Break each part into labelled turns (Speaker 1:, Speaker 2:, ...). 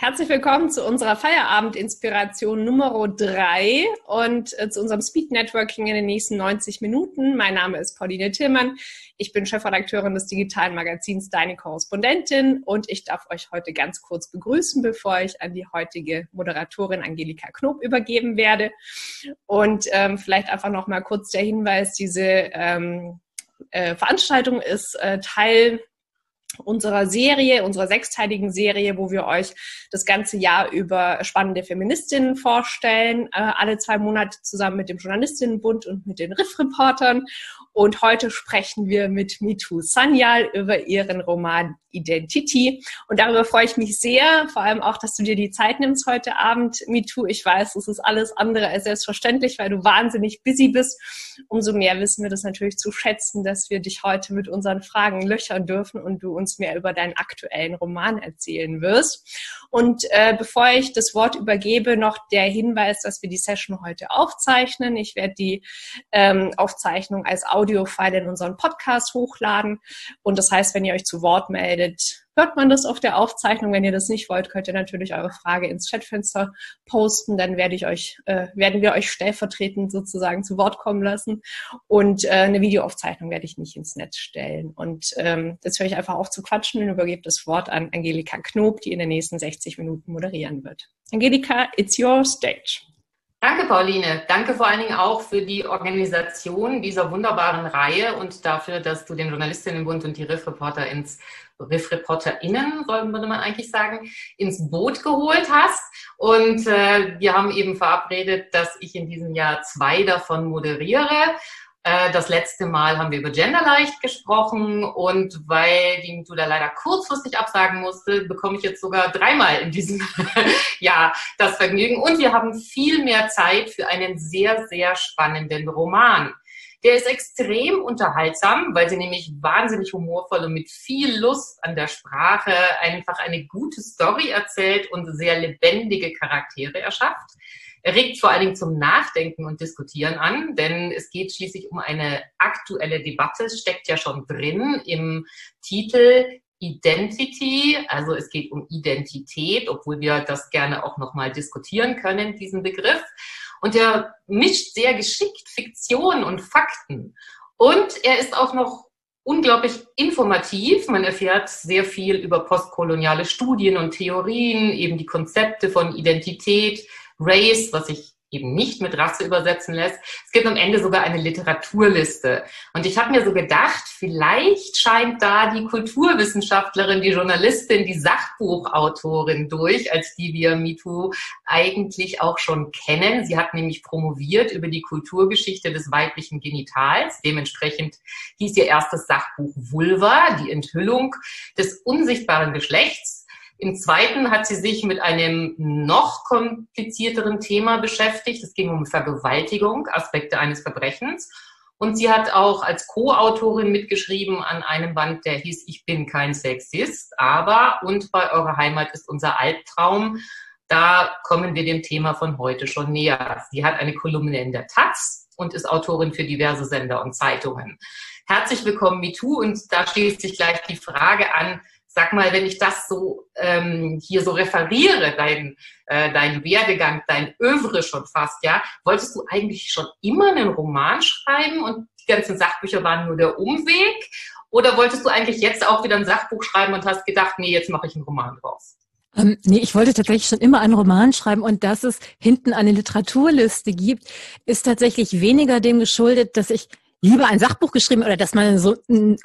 Speaker 1: Herzlich willkommen zu unserer Feierabend-Inspiration Nummer 3 und zu unserem Speed Networking in den nächsten 90 Minuten. Mein Name ist Pauline Tillmann. Ich bin Chefredakteurin des digitalen Magazins Deine Korrespondentin und ich darf euch heute ganz kurz begrüßen, bevor ich an die heutige Moderatorin Angelika Knob übergeben werde. Und vielleicht einfach noch mal kurz der Hinweis, diese Veranstaltung ist Teil unserer Serie, unserer 6-teiligen Serie, wo wir euch das ganze Jahr über spannende Feministinnen vorstellen, alle 2 Monate zusammen mit dem Journalistinnenbund und mit den Riff-Reportern. Und heute sprechen wir mit Mitu Sanyal über ihren Roman Identity. Und darüber freue ich mich sehr, vor allem auch, dass du dir die Zeit nimmst heute Abend, Mitu. Ich weiß, es ist alles andere als selbstverständlich, weil du wahnsinnig busy bist. Umso mehr wissen wir das natürlich zu schätzen, dass wir dich heute mit unseren Fragen löchern dürfen und du uns mehr über deinen aktuellen Roman erzählen wirst. Und bevor ich das Wort übergebe, noch der Hinweis, dass wir die Session heute aufzeichnen. Ich werde die Aufzeichnung als Audiofile in unseren Podcast hochladen. Und das heißt, wenn ihr euch zu Wort meldet, hört man das auf der Aufzeichnung. Wenn ihr das nicht wollt, könnt ihr natürlich eure Frage ins Chatfenster posten. Dann werden wir euch stellvertretend sozusagen zu Wort kommen lassen. Und eine Videoaufzeichnung werde ich nicht ins Netz stellen. Und jetzt höre ich einfach auf zu quatschen und übergebe das Wort an Angelika Knob, die in den nächsten 60 Minuten moderieren wird. Angelika, it's your stage.
Speaker 2: Danke, Pauline. Danke vor allen Dingen auch für die Organisation dieser wunderbaren Reihe und dafür, dass du den Journalistinnenbund und die RiffReporterInnen, würde man eigentlich sagen, ins Boot geholt hast. Und wir haben eben verabredet, dass ich in diesem Jahr 2 davon moderiere. Das letzte Mal haben wir über Genderleicht gesprochen und weil die Mitu da leider kurzfristig absagen musste, bekomme ich jetzt sogar 3-mal in diesem Jahr das Vergnügen. Und wir haben viel mehr Zeit für einen sehr, sehr spannenden Roman. Der ist extrem unterhaltsam, weil sie nämlich wahnsinnig humorvoll und mit viel Lust an der Sprache einfach eine gute Story erzählt und sehr lebendige Charaktere erschafft. Er regt vor allen Dingen zum Nachdenken und Diskutieren an, denn es geht schließlich um eine aktuelle Debatte. Es steckt ja schon drin im Titel Identity, also es geht um Identität, obwohl wir das gerne auch nochmal diskutieren können, diesen Begriff. Und er mischt sehr geschickt Fiktion und Fakten. Und er ist auch noch unglaublich informativ. Man erfährt sehr viel über postkoloniale Studien und Theorien, eben die Konzepte von Identität, Race, was sich eben nicht mit Rasse übersetzen lässt. Es gibt am Ende sogar eine Literaturliste. Und ich habe mir so gedacht, vielleicht scheint da die Kulturwissenschaftlerin, die Journalistin, die Sachbuchautorin durch, als die wir Mitu eigentlich auch schon kennen. Sie hat nämlich promoviert über die Kulturgeschichte des weiblichen Genitals. Dementsprechend hieß ihr erstes Sachbuch Vulva, die Enthüllung des unsichtbaren Geschlechts. Im zweiten hat sie sich mit einem noch komplizierteren Thema beschäftigt. Es ging um Vergewaltigung, Aspekte eines Verbrechens. Und sie hat auch als Co-Autorin mitgeschrieben an einem Band, der hieß Ich bin kein Sexist, aber und bei Eure Heimat ist unser Albtraum. Da kommen wir dem Thema von heute schon näher. Sie hat eine Kolumne in der Taz und ist Autorin für diverse Sender und Zeitungen. Herzlich willkommen, Mitu. Und da schließt sich gleich die Frage an, sag mal, wenn ich das so hier so referiere, dein Werdegang, dein Övre schon fast, ja, wolltest du eigentlich schon immer einen Roman schreiben und die ganzen Sachbücher waren nur der Umweg? Oder wolltest du eigentlich jetzt auch wieder ein Sachbuch schreiben und hast gedacht, nee, jetzt mache ich einen Roman draus?
Speaker 3: Nee, ich wollte tatsächlich schon immer einen Roman schreiben und dass es hinten eine Literaturliste gibt, ist tatsächlich weniger dem geschuldet, dass ich lieber ein Sachbuch geschrieben oder dass man so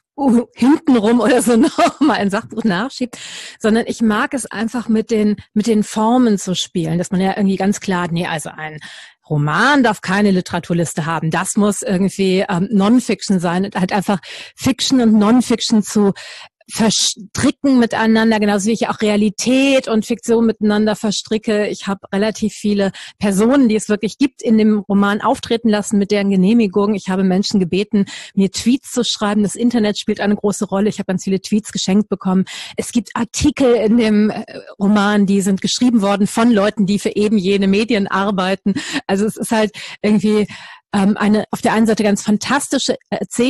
Speaker 3: hintenrum oder so noch mal ein Sachbuch nachschiebt, sondern ich mag es einfach mit den Formen zu spielen, dass man ja irgendwie ganz klar, nee, also ein Roman darf keine Literaturliste haben. Das muss irgendwie Non-Fiction sein und halt einfach Fiction und Non-Fiction zu verstricken miteinander, genauso wie ich auch Realität und Fiktion miteinander verstricke. Ich habe relativ viele Personen, die es wirklich gibt, in dem Roman auftreten lassen mit deren Genehmigung. Ich habe Menschen gebeten, mir Tweets zu schreiben. Das Internet spielt eine große Rolle. Ich habe ganz viele Tweets geschenkt bekommen. Es gibt Artikel in dem Roman, die sind geschrieben worden von Leuten, die für eben jene Medien arbeiten. Also es ist halt irgendwie eine auf der einen Seite ganz fantastische Erzählung,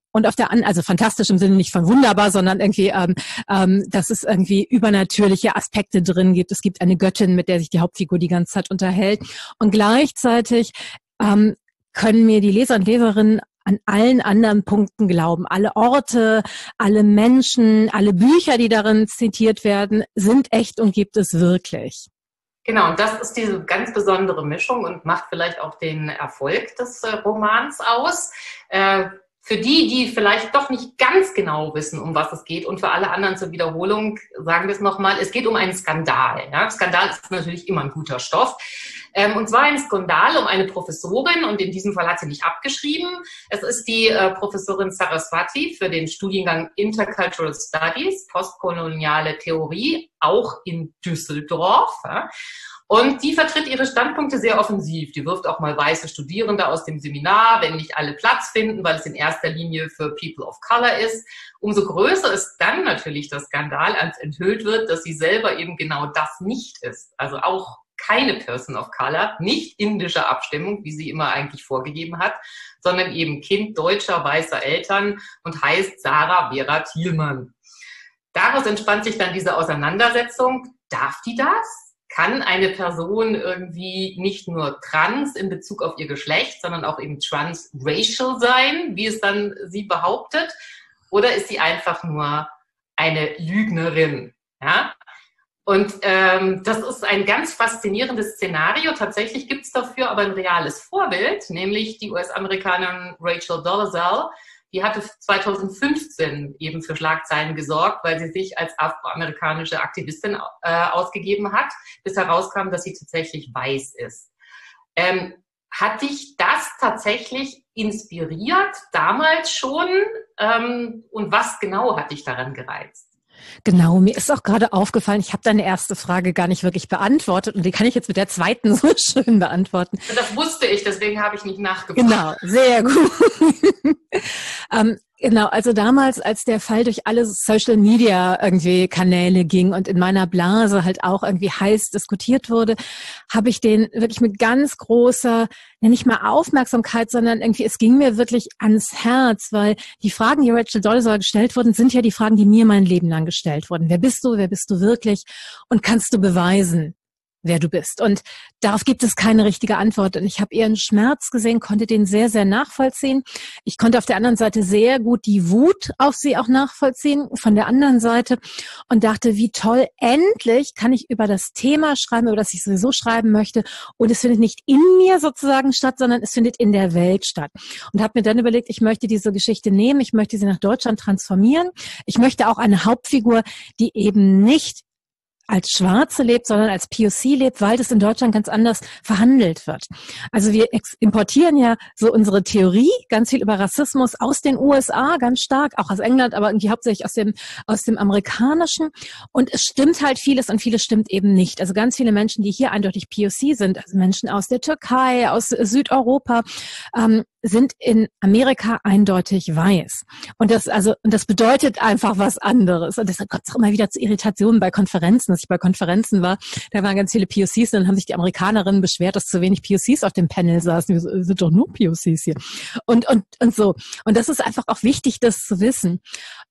Speaker 3: Und auf der anderen, also fantastisch im Sinne nicht von wunderbar, sondern irgendwie, dass es irgendwie übernatürliche Aspekte drin gibt. Es gibt eine Göttin, mit der sich die Hauptfigur die ganze Zeit unterhält. Und gleichzeitig können mir die Leser und Leserinnen an allen anderen Punkten glauben. Alle Orte, alle Menschen, alle Bücher, die darin zitiert werden, sind echt und gibt es wirklich.
Speaker 2: Genau, und das ist diese ganz besondere Mischung und macht vielleicht auch den Erfolg des Romans aus. Für die vielleicht doch nicht ganz genau wissen, um was es geht, und für alle anderen zur Wiederholung sagen wir es nochmal, es geht um einen Skandal. Ja? Skandal ist natürlich immer ein guter Stoff. Und zwar ein Skandal um eine Professorin, und in diesem Fall hat sie nicht abgeschrieben. Es ist die Professorin Saraswati für den Studiengang Intercultural Studies, postkoloniale Theorie, auch in Düsseldorf. Ja? Und die vertritt ihre Standpunkte sehr offensiv. Die wirft auch mal weiße Studierende aus dem Seminar, wenn nicht alle Platz finden, weil es in erster Linie für People of Color ist. Umso größer ist dann natürlich der Skandal, als enthüllt wird, dass sie selber eben genau das nicht ist. Also auch keine Person of Color, nicht indischer Abstimmung, wie sie immer eigentlich vorgegeben hat, sondern eben Kind deutscher, weißer Eltern und heißt Sarah Vera Thielmann. Daraus entspannt sich dann diese Auseinandersetzung. Darf die das? Kann eine Person irgendwie nicht nur trans in Bezug auf ihr Geschlecht, sondern auch eben transracial sein, wie es dann sie behauptet? Oder ist sie einfach nur eine Lügnerin? Ja? Und das ist ein ganz faszinierendes Szenario. Tatsächlich gibt es dafür aber ein reales Vorbild, nämlich die US-Amerikanerin Rachel Dolezal. Die hatte 2015 eben für Schlagzeilen gesorgt, weil sie sich als afroamerikanische Aktivistin ausgegeben hat, bis herauskam, dass sie tatsächlich weiß ist. Hat dich das tatsächlich inspiriert, damals schon? Und was genau hat dich daran gereizt?
Speaker 3: Genau, mir ist auch gerade aufgefallen, ich habe deine erste Frage gar nicht wirklich beantwortet und die kann ich jetzt mit der zweiten so schön beantworten.
Speaker 2: Das wusste ich, deswegen habe ich nicht nachgefragt.
Speaker 3: Genau, sehr gut. Genau, also damals, als der Fall durch alle Social Media irgendwie Kanäle ging und in meiner Blase halt auch irgendwie heiß diskutiert wurde, habe ich den wirklich mit ganz großer, nicht mal Aufmerksamkeit, sondern irgendwie, es ging mir wirklich ans Herz, weil die Fragen, die Rachel Dolezal gestellt wurden, sind ja die Fragen, die mir mein Leben lang gestellt wurden. Wer bist du wirklich und kannst du beweisen, wer du bist? Und darauf gibt es keine richtige Antwort. Und ich habe ihren Schmerz gesehen, konnte den sehr, sehr nachvollziehen. Ich konnte auf der anderen Seite sehr gut die Wut auf sie auch nachvollziehen, von der anderen Seite, und dachte, wie toll, endlich kann ich über das Thema schreiben, über das ich sowieso schreiben möchte. Und es findet nicht in mir sozusagen statt, sondern es findet in der Welt statt. Und habe mir dann überlegt, ich möchte diese Geschichte nehmen, ich möchte sie nach Deutschland transformieren. Ich möchte auch eine Hauptfigur, die eben nicht als Schwarze lebt, sondern als POC lebt, weil das in Deutschland ganz anders verhandelt wird. Also wir importieren ja so unsere Theorie ganz viel über Rassismus aus den USA, ganz stark, auch aus England, aber irgendwie hauptsächlich aus dem Amerikanischen. Und es stimmt halt vieles und vieles stimmt eben nicht. Also ganz viele Menschen, die hier eindeutig POC sind, also Menschen aus der Türkei, aus Südeuropa, sind in Amerika eindeutig weiß. Und das bedeutet einfach was anderes. Und deshalb kommt es auch immer wieder zu Irritationen bei Konferenzen. Als ich bei Konferenzen war, da waren ganz viele POCs und dann haben sich die Amerikanerinnen beschwert, dass zu wenig POCs auf dem Panel saßen. Wir sind doch nur POCs hier. Und so. Und das ist einfach auch wichtig, das zu wissen.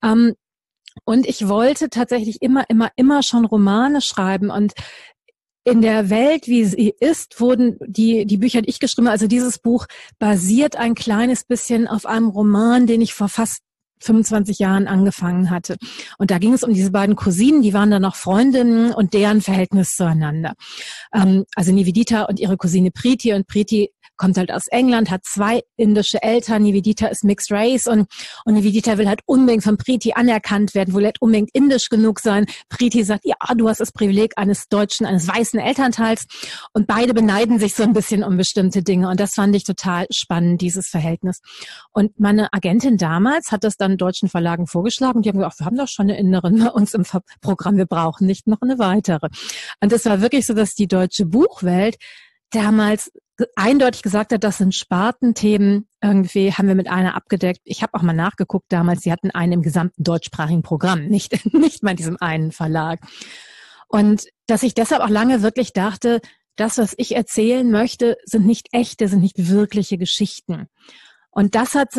Speaker 3: Und ich wollte tatsächlich immer schon Romane schreiben, und in der Welt, wie sie ist, wurden die Bücher, die ich geschrieben habe, also dieses Buch basiert ein kleines bisschen auf einem Roman, den ich vor fast 25 Jahren angefangen hatte. Und da ging es um diese beiden Cousinen, die waren dann noch Freundinnen und deren Verhältnis zueinander. Also Nivedita und ihre Cousine Preeti, und Preeti kommt halt aus England, hat 2 indische Eltern. Nivedita ist Mixed Race und Nivedita will halt unbedingt von Preeti anerkannt werden, will halt unbedingt indisch genug sein. Preeti sagt, ja, du hast das Privileg eines weißen Elternteils, und beide beneiden sich so ein bisschen um bestimmte Dinge, und das fand ich total spannend, dieses Verhältnis. Und meine Agentin damals hat das dann deutschen Verlagen vorgeschlagen, die haben gesagt, wir haben doch schon eine Inderin bei uns im Programm, wir brauchen nicht noch eine weitere. Und das war wirklich so, dass die deutsche Buchwelt damals eindeutig gesagt hat, das sind Spartenthemen, irgendwie haben wir mit einer abgedeckt. Ich habe auch mal nachgeguckt damals, sie hatten einen im gesamten deutschsprachigen Programm, nicht mal in diesem einen Verlag. Und dass ich deshalb auch lange wirklich dachte, das, was ich erzählen möchte, sind nicht wirkliche Geschichten. Und das hat sich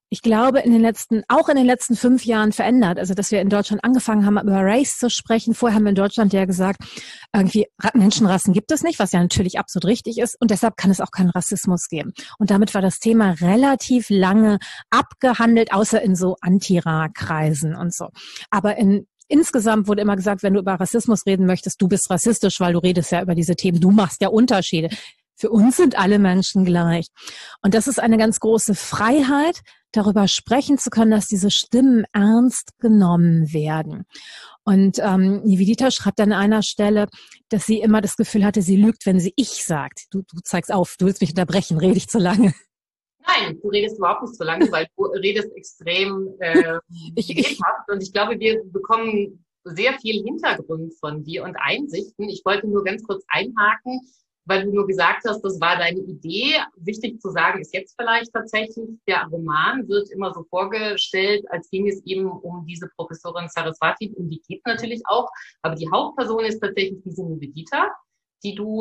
Speaker 3: ich glaube, auch in den letzten 5 Jahren verändert. Also, dass wir in Deutschland angefangen haben, über Race zu sprechen. Vorher haben wir in Deutschland ja gesagt, irgendwie Menschenrassen gibt es nicht, was ja natürlich absolut richtig ist. Und deshalb kann es auch keinen Rassismus geben. Und damit war das Thema relativ lange abgehandelt, außer in so Anti-Ra-Kreisen und so. Aber insgesamt wurde immer gesagt, wenn du über Rassismus reden möchtest, du bist rassistisch, weil du redest ja über diese Themen, du machst ja Unterschiede. Für uns sind alle Menschen gleich. Und das ist eine ganz große Freiheit, darüber sprechen zu können, dass diese Stimmen ernst genommen werden. Und Nivedita schreibt an einer Stelle, dass sie immer das Gefühl hatte, sie lügt, wenn sie ich sagt. Du zeigst auf, du willst mich unterbrechen, rede ich zu lange.
Speaker 2: Nein, du redest überhaupt nicht so lange, weil du redest extrem lebhaft. Und ich glaube, wir bekommen sehr viel Hintergrund von dir und Einsichten. Ich wollte nur ganz kurz einhaken, weil du nur gesagt hast, das war deine Idee. Wichtig zu sagen ist jetzt vielleicht tatsächlich, der Roman wird immer so vorgestellt, als ging es eben um diese Professorin Saraswati, um die geht natürlich auch, aber die Hauptperson ist tatsächlich diese Nivedita, die du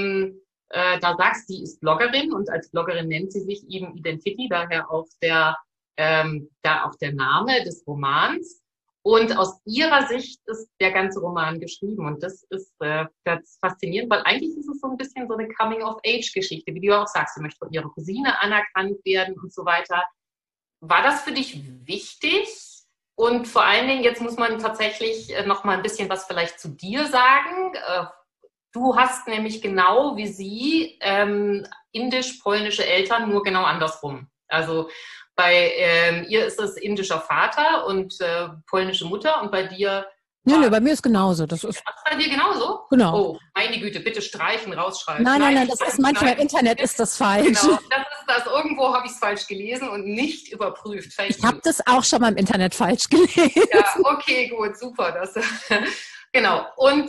Speaker 2: da sagst, die ist Bloggerin und als Bloggerin nennt sie sich eben Identity, daher auch der Name des Romans. Und aus ihrer Sicht ist der ganze Roman geschrieben. Und das ist ganz faszinierend, weil eigentlich ist es so ein bisschen so eine Coming-of-Age-Geschichte, wie du auch sagst, sie möchte von ihrer Cousine anerkannt werden und so weiter. War das für dich wichtig? Und vor allen Dingen, jetzt muss man tatsächlich noch mal ein bisschen was vielleicht zu dir sagen. Du hast nämlich genau wie sie indisch-polnische Eltern, nur genau andersrum. Also bei ihr ist es indischer Vater und polnische Mutter und bei dir...
Speaker 3: Nee, bei mir ist genauso. Das ist
Speaker 2: bei dir genauso?
Speaker 3: Genau.
Speaker 2: Oh, meine Güte, bitte streichen, rausschreiben.
Speaker 3: Nein, das ist manchmal im Internet ist das falsch.
Speaker 2: Genau, das irgendwo habe ich es falsch gelesen und nicht überprüft.
Speaker 3: Ich habe das auch schon mal im Internet falsch gelesen.
Speaker 2: Ja, okay, gut, super. Genau. Und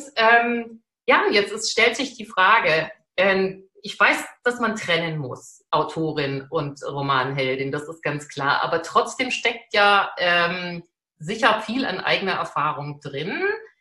Speaker 2: jetzt stellt sich die Frage, ich weiß, dass man trennen muss, Autorin und Romanheldin, das ist ganz klar. Aber trotzdem steckt ja sicher viel an eigener Erfahrung drin.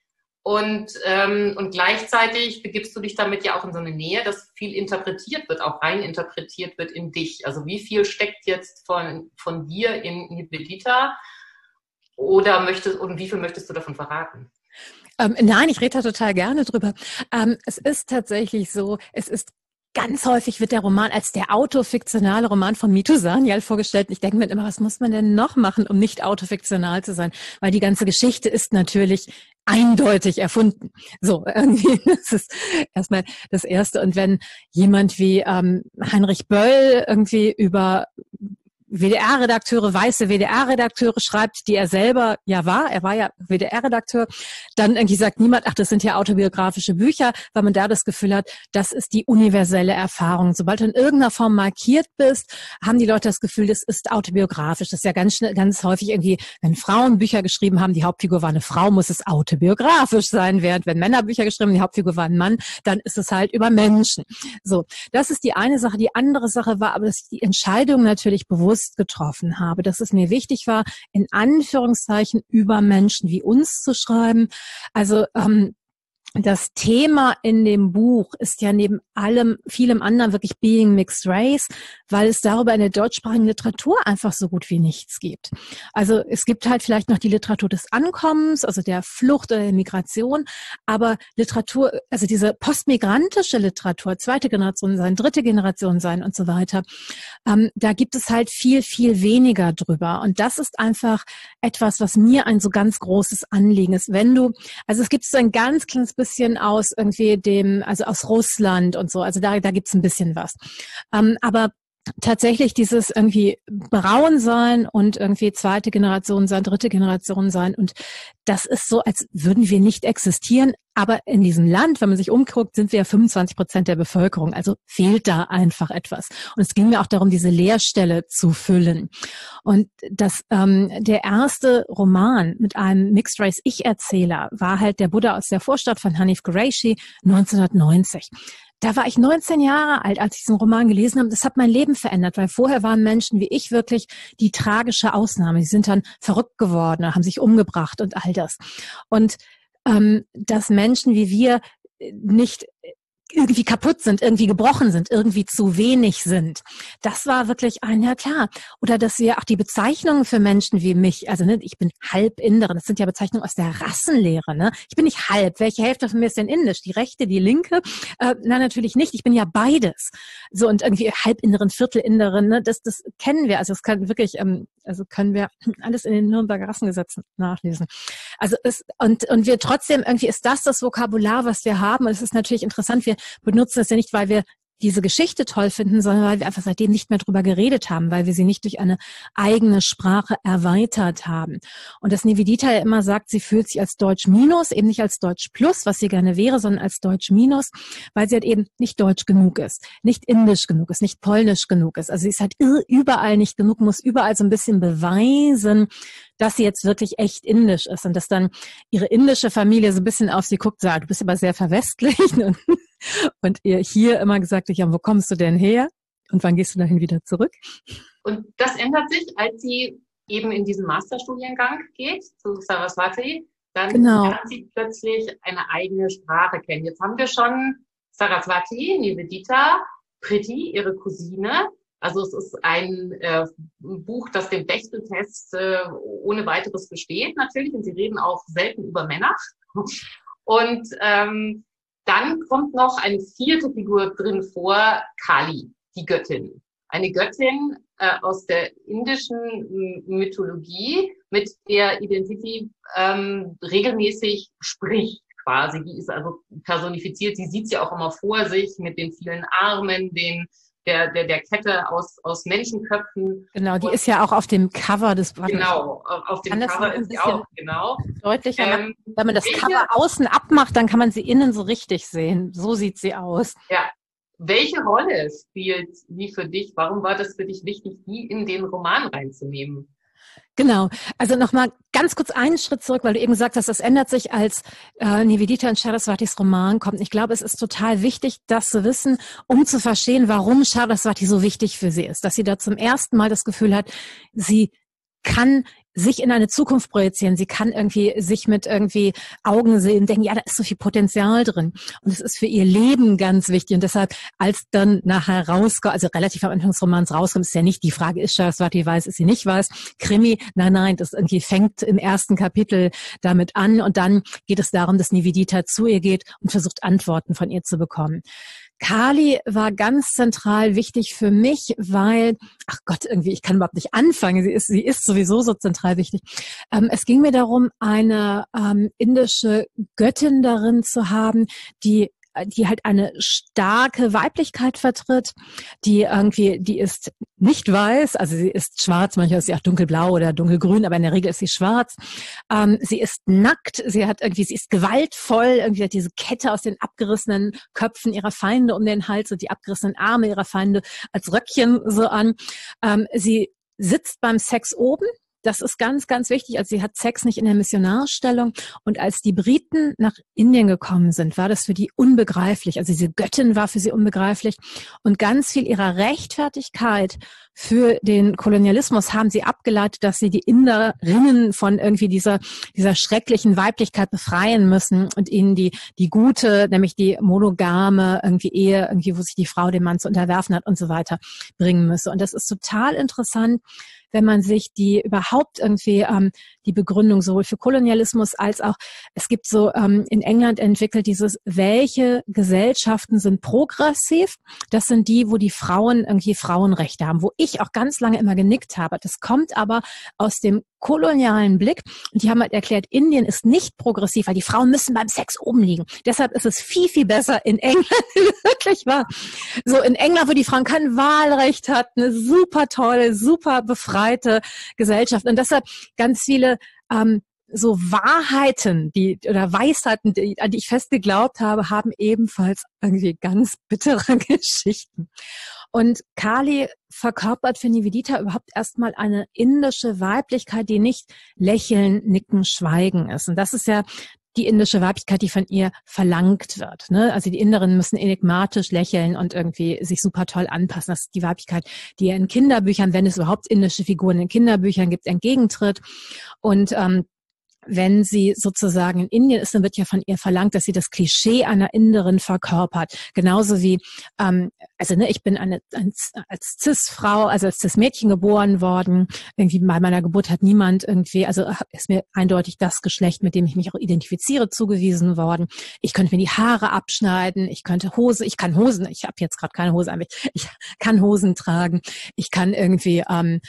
Speaker 2: Und gleichzeitig begibst du dich damit ja auch in so eine Nähe, dass viel interpretiert wird, auch rein interpretiert wird in dich. Also wie viel steckt jetzt von dir in Nivedita und wie viel möchtest du davon verraten?
Speaker 3: Nein, ich rede da total gerne drüber. Es ist tatsächlich so, ganz häufig wird der Roman als der autofiktionale Roman von Mitu Sanyal vorgestellt. Ich denke mir immer, was muss man denn noch machen, um nicht autofiktional zu sein? Weil die ganze Geschichte ist natürlich eindeutig erfunden. So, irgendwie, das ist erstmal das Erste. Und wenn jemand wie Heinrich Böll irgendwie über WDR-Redakteure, weiße WDR-Redakteure schreibt, die er selber ja war. Er war ja WDR-Redakteur. Dann irgendwie sagt niemand, ach, das sind ja autobiografische Bücher, weil man da das Gefühl hat, das ist die universelle Erfahrung. Sobald du in irgendeiner Form markiert bist, haben die Leute das Gefühl, das ist autobiografisch. Das ist ja ganz häufig irgendwie, wenn Frauen Bücher geschrieben haben, die Hauptfigur war eine Frau, muss es autobiografisch sein. Während wenn Männer Bücher geschrieben haben, die Hauptfigur war ein Mann, dann ist es halt über Menschen. So, das ist die eine Sache. Die andere Sache war aber, dass ich die Entscheidung natürlich bewusst getroffen habe, dass es mir wichtig war, in Anführungszeichen über Menschen wie uns zu schreiben. Also das Thema in dem Buch ist ja neben vielem anderen wirklich Being Mixed Race, weil es darüber in der deutschsprachigen Literatur einfach so gut wie nichts gibt. Also es gibt halt vielleicht noch die Literatur des Ankommens, also der Flucht oder der Migration, aber Literatur, also diese postmigrantische Literatur, zweite Generation sein, dritte Generation sein und so weiter, da gibt es halt viel, viel weniger drüber. Und das ist einfach etwas, was mir ein so ganz großes Anliegen ist. Also es gibt so ein ganz kleines bisschen aus irgendwie aus Russland und so. Also da gibt's ein bisschen was. Aber tatsächlich dieses irgendwie braun sein und irgendwie zweite Generation sein, dritte Generation sein. Und das ist so, als würden wir nicht existieren. Aber in diesem Land, wenn man sich umguckt, sind wir ja 25% der Bevölkerung. Also fehlt da einfach etwas. Und es ging mir auch darum, diese Leerstelle zu füllen. Und der erste Roman mit einem Mixed Race Ich-Erzähler war halt Der Buddha aus der Vorstadt von Hanif Qureshi 1990. Da war ich 19 Jahre alt, als ich diesen Roman gelesen habe. Das hat mein Leben verändert, weil vorher waren Menschen wie ich wirklich die tragische Ausnahme. Die sind dann verrückt geworden, haben sich umgebracht und all das. Und dass Menschen wie wir nicht irgendwie kaputt sind, irgendwie gebrochen sind, irgendwie zu wenig sind. Das war wirklich ja klar. Oder dass wir auch die Bezeichnungen für Menschen wie mich, also ne, ich bin halb Inderin, das sind ja Bezeichnungen aus der Rassenlehre. Ne? Ich bin nicht halb. Welche Hälfte von mir ist denn indisch? Die rechte, die linke? Nein, natürlich nicht. Ich bin ja beides. So und irgendwie Halbinderin, Viertelinderin, ne? Das kennen wir. Also das kann wirklich, also können wir alles in den Nürnberger Rassengesetzen nachlesen. Also und wir trotzdem irgendwie ist das Vokabular, was wir haben. Und es ist natürlich interessant. Wir benutzen es ja nicht, weil wir diese Geschichte toll finden, sondern weil wir einfach seitdem nicht mehr drüber geredet haben, weil wir sie nicht durch eine eigene Sprache erweitert haben. Und das Nivedita ja immer sagt, sie fühlt sich als Deutsch Minus, eben nicht als Deutsch Plus, was sie gerne wäre, sondern als Deutsch Minus, weil sie halt eben nicht Deutsch genug ist, nicht Indisch genug ist, nicht Polnisch genug ist. Also sie ist halt überall nicht genug, muss überall so ein bisschen beweisen, dass sie jetzt wirklich echt indisch ist und dass dann ihre indische Familie so ein bisschen auf sie guckt, sagt, du bist aber sehr verwestlicht und ihr hier immer gesagt hat, ja, wo kommst du denn her und wann gehst du dahin wieder zurück?
Speaker 2: Und das ändert sich, als sie eben in diesen Masterstudiengang geht, zu Saraswati, dann lernt sie plötzlich eine eigene Sprache kennen. Jetzt haben wir schon Saraswati, Nivedita, Priti, ihre Cousine. Also es ist ein Buch, das den Bechteltest ohne weiteres besteht natürlich. Und sie reden auch selten über Männer. Und dann kommt noch eine vierte Figur drin vor, Kali, die Göttin. Eine Göttin aus der indischen Mythologie, mit der Identity regelmäßig spricht quasi. Die ist also personifiziert. Sie sieht sie auch immer vor sich mit den vielen Armen, der Kette aus Menschenköpfen.
Speaker 3: Genau, die ist ja auch auf dem Cover des...
Speaker 2: Genau, auf dem Cover ist sie auch, genau.
Speaker 3: Deutlicher, wenn man das Cover außen abmacht, dann kann man sie innen so richtig sehen. So sieht sie aus.
Speaker 2: Ja. Welche Rolle spielt die für dich? Warum war das für dich wichtig, die in den Roman reinzunehmen?
Speaker 3: Genau. Also nochmal ganz kurz einen Schritt zurück, weil du eben gesagt hast, das ändert sich, als Nivedita in Saraswatis Roman kommt. Ich glaube, es ist total wichtig, das zu wissen, um zu verstehen, warum Saraswati so wichtig für sie ist. Dass sie da zum ersten Mal das Gefühl hat, sie kann sich in eine Zukunft projizieren. Sie kann irgendwie sich mit irgendwie Augen sehen, denken, ja, da ist so viel Potenzial drin. Und es ist für ihr Leben ganz wichtig. Und deshalb, als dann nachher rauskommt, also relativ am Anfang des Romans rauskommt, ist ja nicht die Frage, ist Saraswati weiß, ist sie nicht weiß. Krimi, nein, das irgendwie fängt im ersten Kapitel damit an. Und dann geht es darum, dass Nivedita zu ihr geht und versucht, Antworten von ihr zu bekommen. Kali war ganz zentral wichtig für mich, weil, ach Gott, irgendwie, ich kann überhaupt nicht anfangen. Sie ist sowieso so zentral wichtig. Es ging mir darum, eine indische Göttin darin zu haben, die halt eine starke Weiblichkeit vertritt, die ist nicht weiß, also sie ist schwarz, manchmal ist sie auch dunkelblau oder dunkelgrün, aber in der Regel ist sie schwarz. Sie ist nackt, sie ist gewaltvoll, irgendwie hat diese Kette aus den abgerissenen Köpfen ihrer Feinde um den Hals und die abgerissenen Arme ihrer Feinde als Röckchen so an. Sie sitzt beim Sex oben. Das ist ganz, ganz wichtig. Also sie hat Sex nicht in der Missionarstellung. Und als die Briten nach Indien gekommen sind, war das für die unbegreiflich. Also diese Göttin war für sie unbegreiflich. Und ganz viel ihrer Rechtfertigkeit für den Kolonialismus haben sie abgeleitet, dass sie die Inderinnen von irgendwie dieser schrecklichen Weiblichkeit befreien müssen und ihnen die gute, nämlich die monogame irgendwie Ehe, irgendwie, wo sich die Frau dem Mann zu unterwerfen hat und so weiter, bringen müsse. Und das ist total interessant, wenn man sich die überhaupt irgendwie die Begründung sowohl für Kolonialismus als auch, es gibt so in England entwickelt dieses, welche Gesellschaften sind progressiv? Das sind die, wo die Frauen irgendwie Frauenrechte haben, wo ich auch ganz lange immer genickt habe. Das kommt aber aus dem kolonialen Blick und die haben halt erklärt, Indien ist nicht progressiv, weil die Frauen müssen beim Sex oben liegen. Deshalb ist es viel, viel besser in England, wirklich wahr. So in England, wo die Frauen kein Wahlrecht hatten, eine super tolle, super befreite Gesellschaft und deshalb ganz viele so Wahrheiten, oder Weisheiten, an die ich fest geglaubt habe, haben ebenfalls irgendwie ganz bittere Geschichten. Und Kali verkörpert für Nivedita überhaupt erstmal eine indische Weiblichkeit, die nicht lächeln, nicken, schweigen ist. Und das ist ja die indische Weiblichkeit, die von ihr verlangt wird. Ne? Also die Inderinnen müssen enigmatisch lächeln und irgendwie sich super toll anpassen. Das ist die Weiblichkeit, die ja in Kinderbüchern, wenn es überhaupt indische Figuren in Kinderbüchern gibt, entgegentritt. Und wenn sie sozusagen in Indien ist, dann wird ja von ihr verlangt, dass sie das Klischee einer Inderin verkörpert. Genauso wie, ich bin als Cis-Frau, also als Cis-Mädchen geboren worden. Irgendwie bei meiner Geburt hat niemand ist mir eindeutig das Geschlecht, mit dem ich mich auch identifiziere, zugewiesen worden. Ich könnte mir die Haare abschneiden, ich kann Hosen, ich habe jetzt gerade keine Hose an mich, ich kann Hosen tragen, ich kann irgendwie,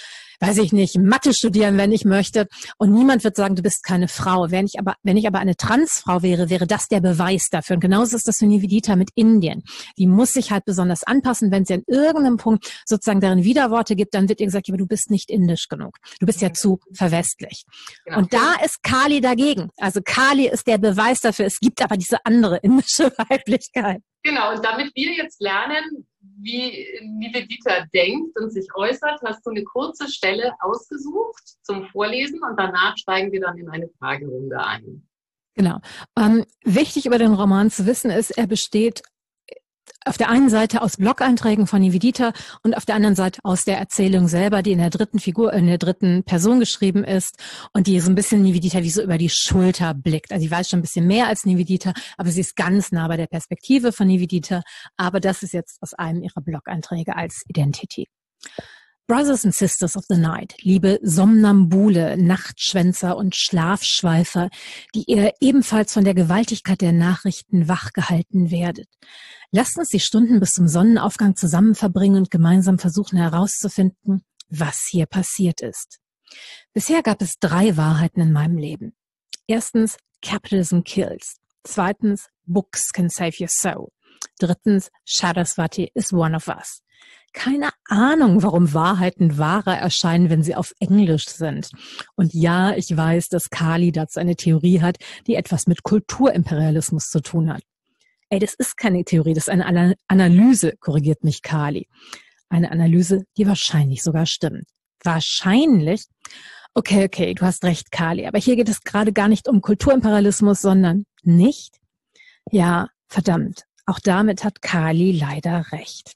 Speaker 3: Mathe studieren, wenn ich möchte. Und niemand wird sagen, du bist keine Frau. Wenn ich aber eine Transfrau wäre, wäre das der Beweis dafür. Und genauso ist das für Nivedita mit Indien. Die muss sich halt besonders anpassen. Wenn sie an irgendeinem Punkt sozusagen darin Widerworte gibt, dann wird ihr gesagt, aber du bist nicht indisch genug. Du bist ja zu verwestlicht. Genau. Und da ist Kali dagegen. Also Kali ist der Beweis dafür. Es gibt aber diese andere indische Weiblichkeit.
Speaker 2: Genau. Und damit wir jetzt lernen, wie Nivedita denkt und sich äußert, hast du eine kurze Stelle ausgesucht zum Vorlesen und danach steigen wir dann in eine Fragerunde ein.
Speaker 3: Genau. Wichtig über den Roman zu wissen ist, er besteht auf der einen Seite aus Blog-Einträgen von Nivedita und auf der anderen Seite aus der Erzählung selber, die in der dritten Person geschrieben ist und die so ein bisschen Nivedita wie so über die Schulter blickt. Also sie weiß schon ein bisschen mehr als Nivedita, aber sie ist ganz nah bei der Perspektive von Nivedita. Aber das ist jetzt aus einem ihrer Blog-Einträge als Identity. Brothers and Sisters of the Night, liebe Somnambule, Nachtschwänzer und Schlafschweifer, die ihr ebenfalls von der Gewaltigkeit der Nachrichten wachgehalten werdet. Lasst uns die Stunden bis zum Sonnenaufgang zusammen verbringen und gemeinsam versuchen herauszufinden, was hier passiert ist. Bisher gab es 3 Wahrheiten in meinem Leben. Erstens, Capitalism kills. Zweitens, Books can save your soul. Drittens, Saraswati is one of us. Keine Ahnung, warum Wahrheiten wahrer erscheinen, wenn sie auf Englisch sind. Und ja, ich weiß, dass Kali dazu eine Theorie hat, die etwas mit Kulturimperialismus zu tun hat. Das ist keine Theorie, das ist eine Analyse, korrigiert mich Kali. Eine Analyse, die wahrscheinlich sogar stimmt. Wahrscheinlich? Okay, du hast recht, Kali. Aber hier geht es gerade gar nicht um Kulturimperialismus, sondern nicht? Ja, verdammt. Auch damit hat Kali leider recht.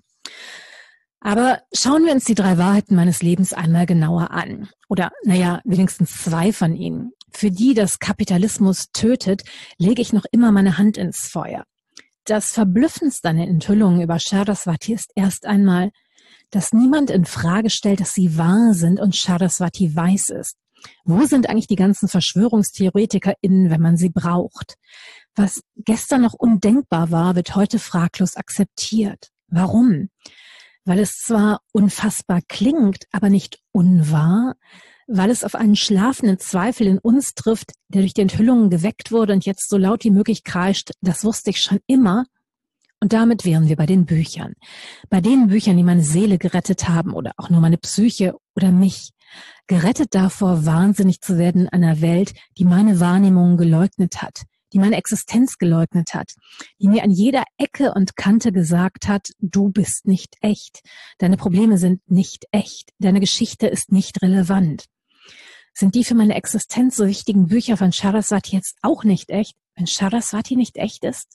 Speaker 3: Aber schauen wir uns die 3 Wahrheiten meines Lebens einmal genauer an. Oder, wenigstens 2 von ihnen. Für die das Kapitalismus tötet, lege ich noch immer meine Hand ins Feuer. Das Verblüffendste an den Enthüllungen über Saraswati ist erst einmal, dass niemand in Frage stellt, dass sie wahr sind und Saraswati weiß ist. Wo sind eigentlich die ganzen VerschwörungstheoretikerInnen, wenn man sie braucht? Was gestern noch undenkbar war, wird heute fraglos akzeptiert. Warum? Weil es zwar unfassbar klingt, aber nicht unwahr, weil es auf einen schlafenden Zweifel in uns trifft, der durch die Enthüllungen geweckt wurde und jetzt so laut wie möglich kreischt, das wusste ich schon immer. Und damit wären wir bei den Büchern. Bei den Büchern, die meine Seele gerettet haben oder auch nur meine Psyche oder mich. Gerettet davor, wahnsinnig zu werden in einer Welt, die meine Wahrnehmung geleugnet hat, die meine Existenz geleugnet hat, die mir an jeder Ecke und Kante gesagt hat, du bist nicht echt, deine Probleme sind nicht echt, deine Geschichte ist nicht relevant. Sind die für meine Existenz so wichtigen Bücher von Saraswati jetzt auch nicht echt, wenn Saraswati nicht echt ist?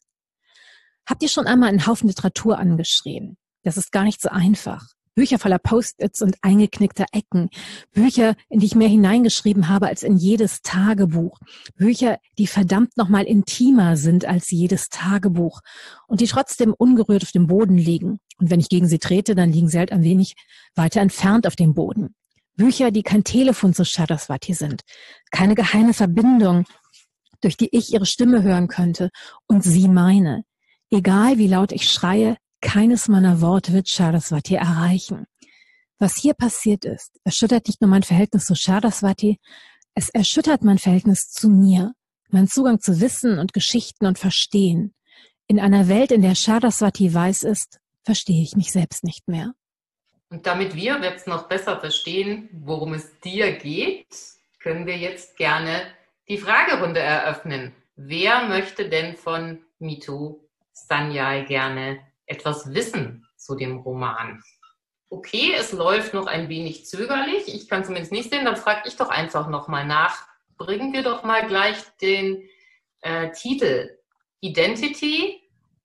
Speaker 3: Habt ihr schon einmal einen Haufen Literatur angeschrieben? Das ist gar nicht so einfach. Bücher voller Post-its und eingeknickter Ecken. Bücher, in die ich mehr hineingeschrieben habe als in jedes Tagebuch. Bücher, die verdammt nochmal intimer sind als jedes Tagebuch und die trotzdem ungerührt auf dem Boden liegen. Und wenn ich gegen sie trete, dann liegen sie halt ein wenig weiter entfernt auf dem Boden. Bücher, die kein Telefon zu Saraswati sind. Keine geheime Verbindung, durch die ich ihre Stimme hören könnte und sie meine. Egal wie laut ich schreie, keines meiner Worte wird Saraswati erreichen. Was hier passiert ist, erschüttert nicht nur mein Verhältnis zu Saraswati, es erschüttert mein Verhältnis zu mir, mein Zugang zu Wissen und Geschichten und Verstehen. In einer Welt, in der Saraswati weiß ist, verstehe ich mich selbst nicht mehr.
Speaker 2: Und damit wir jetzt noch besser verstehen, worum es dir geht, können wir jetzt gerne die Fragerunde eröffnen. Wer möchte denn von Mitu Sanjay gerne etwas wissen zu dem Roman? Okay, es läuft noch ein wenig zögerlich. Ich kann zumindest nicht sehen. Dann frage ich doch einfach nochmal nach. Bringen wir doch mal gleich den Titel. Identity.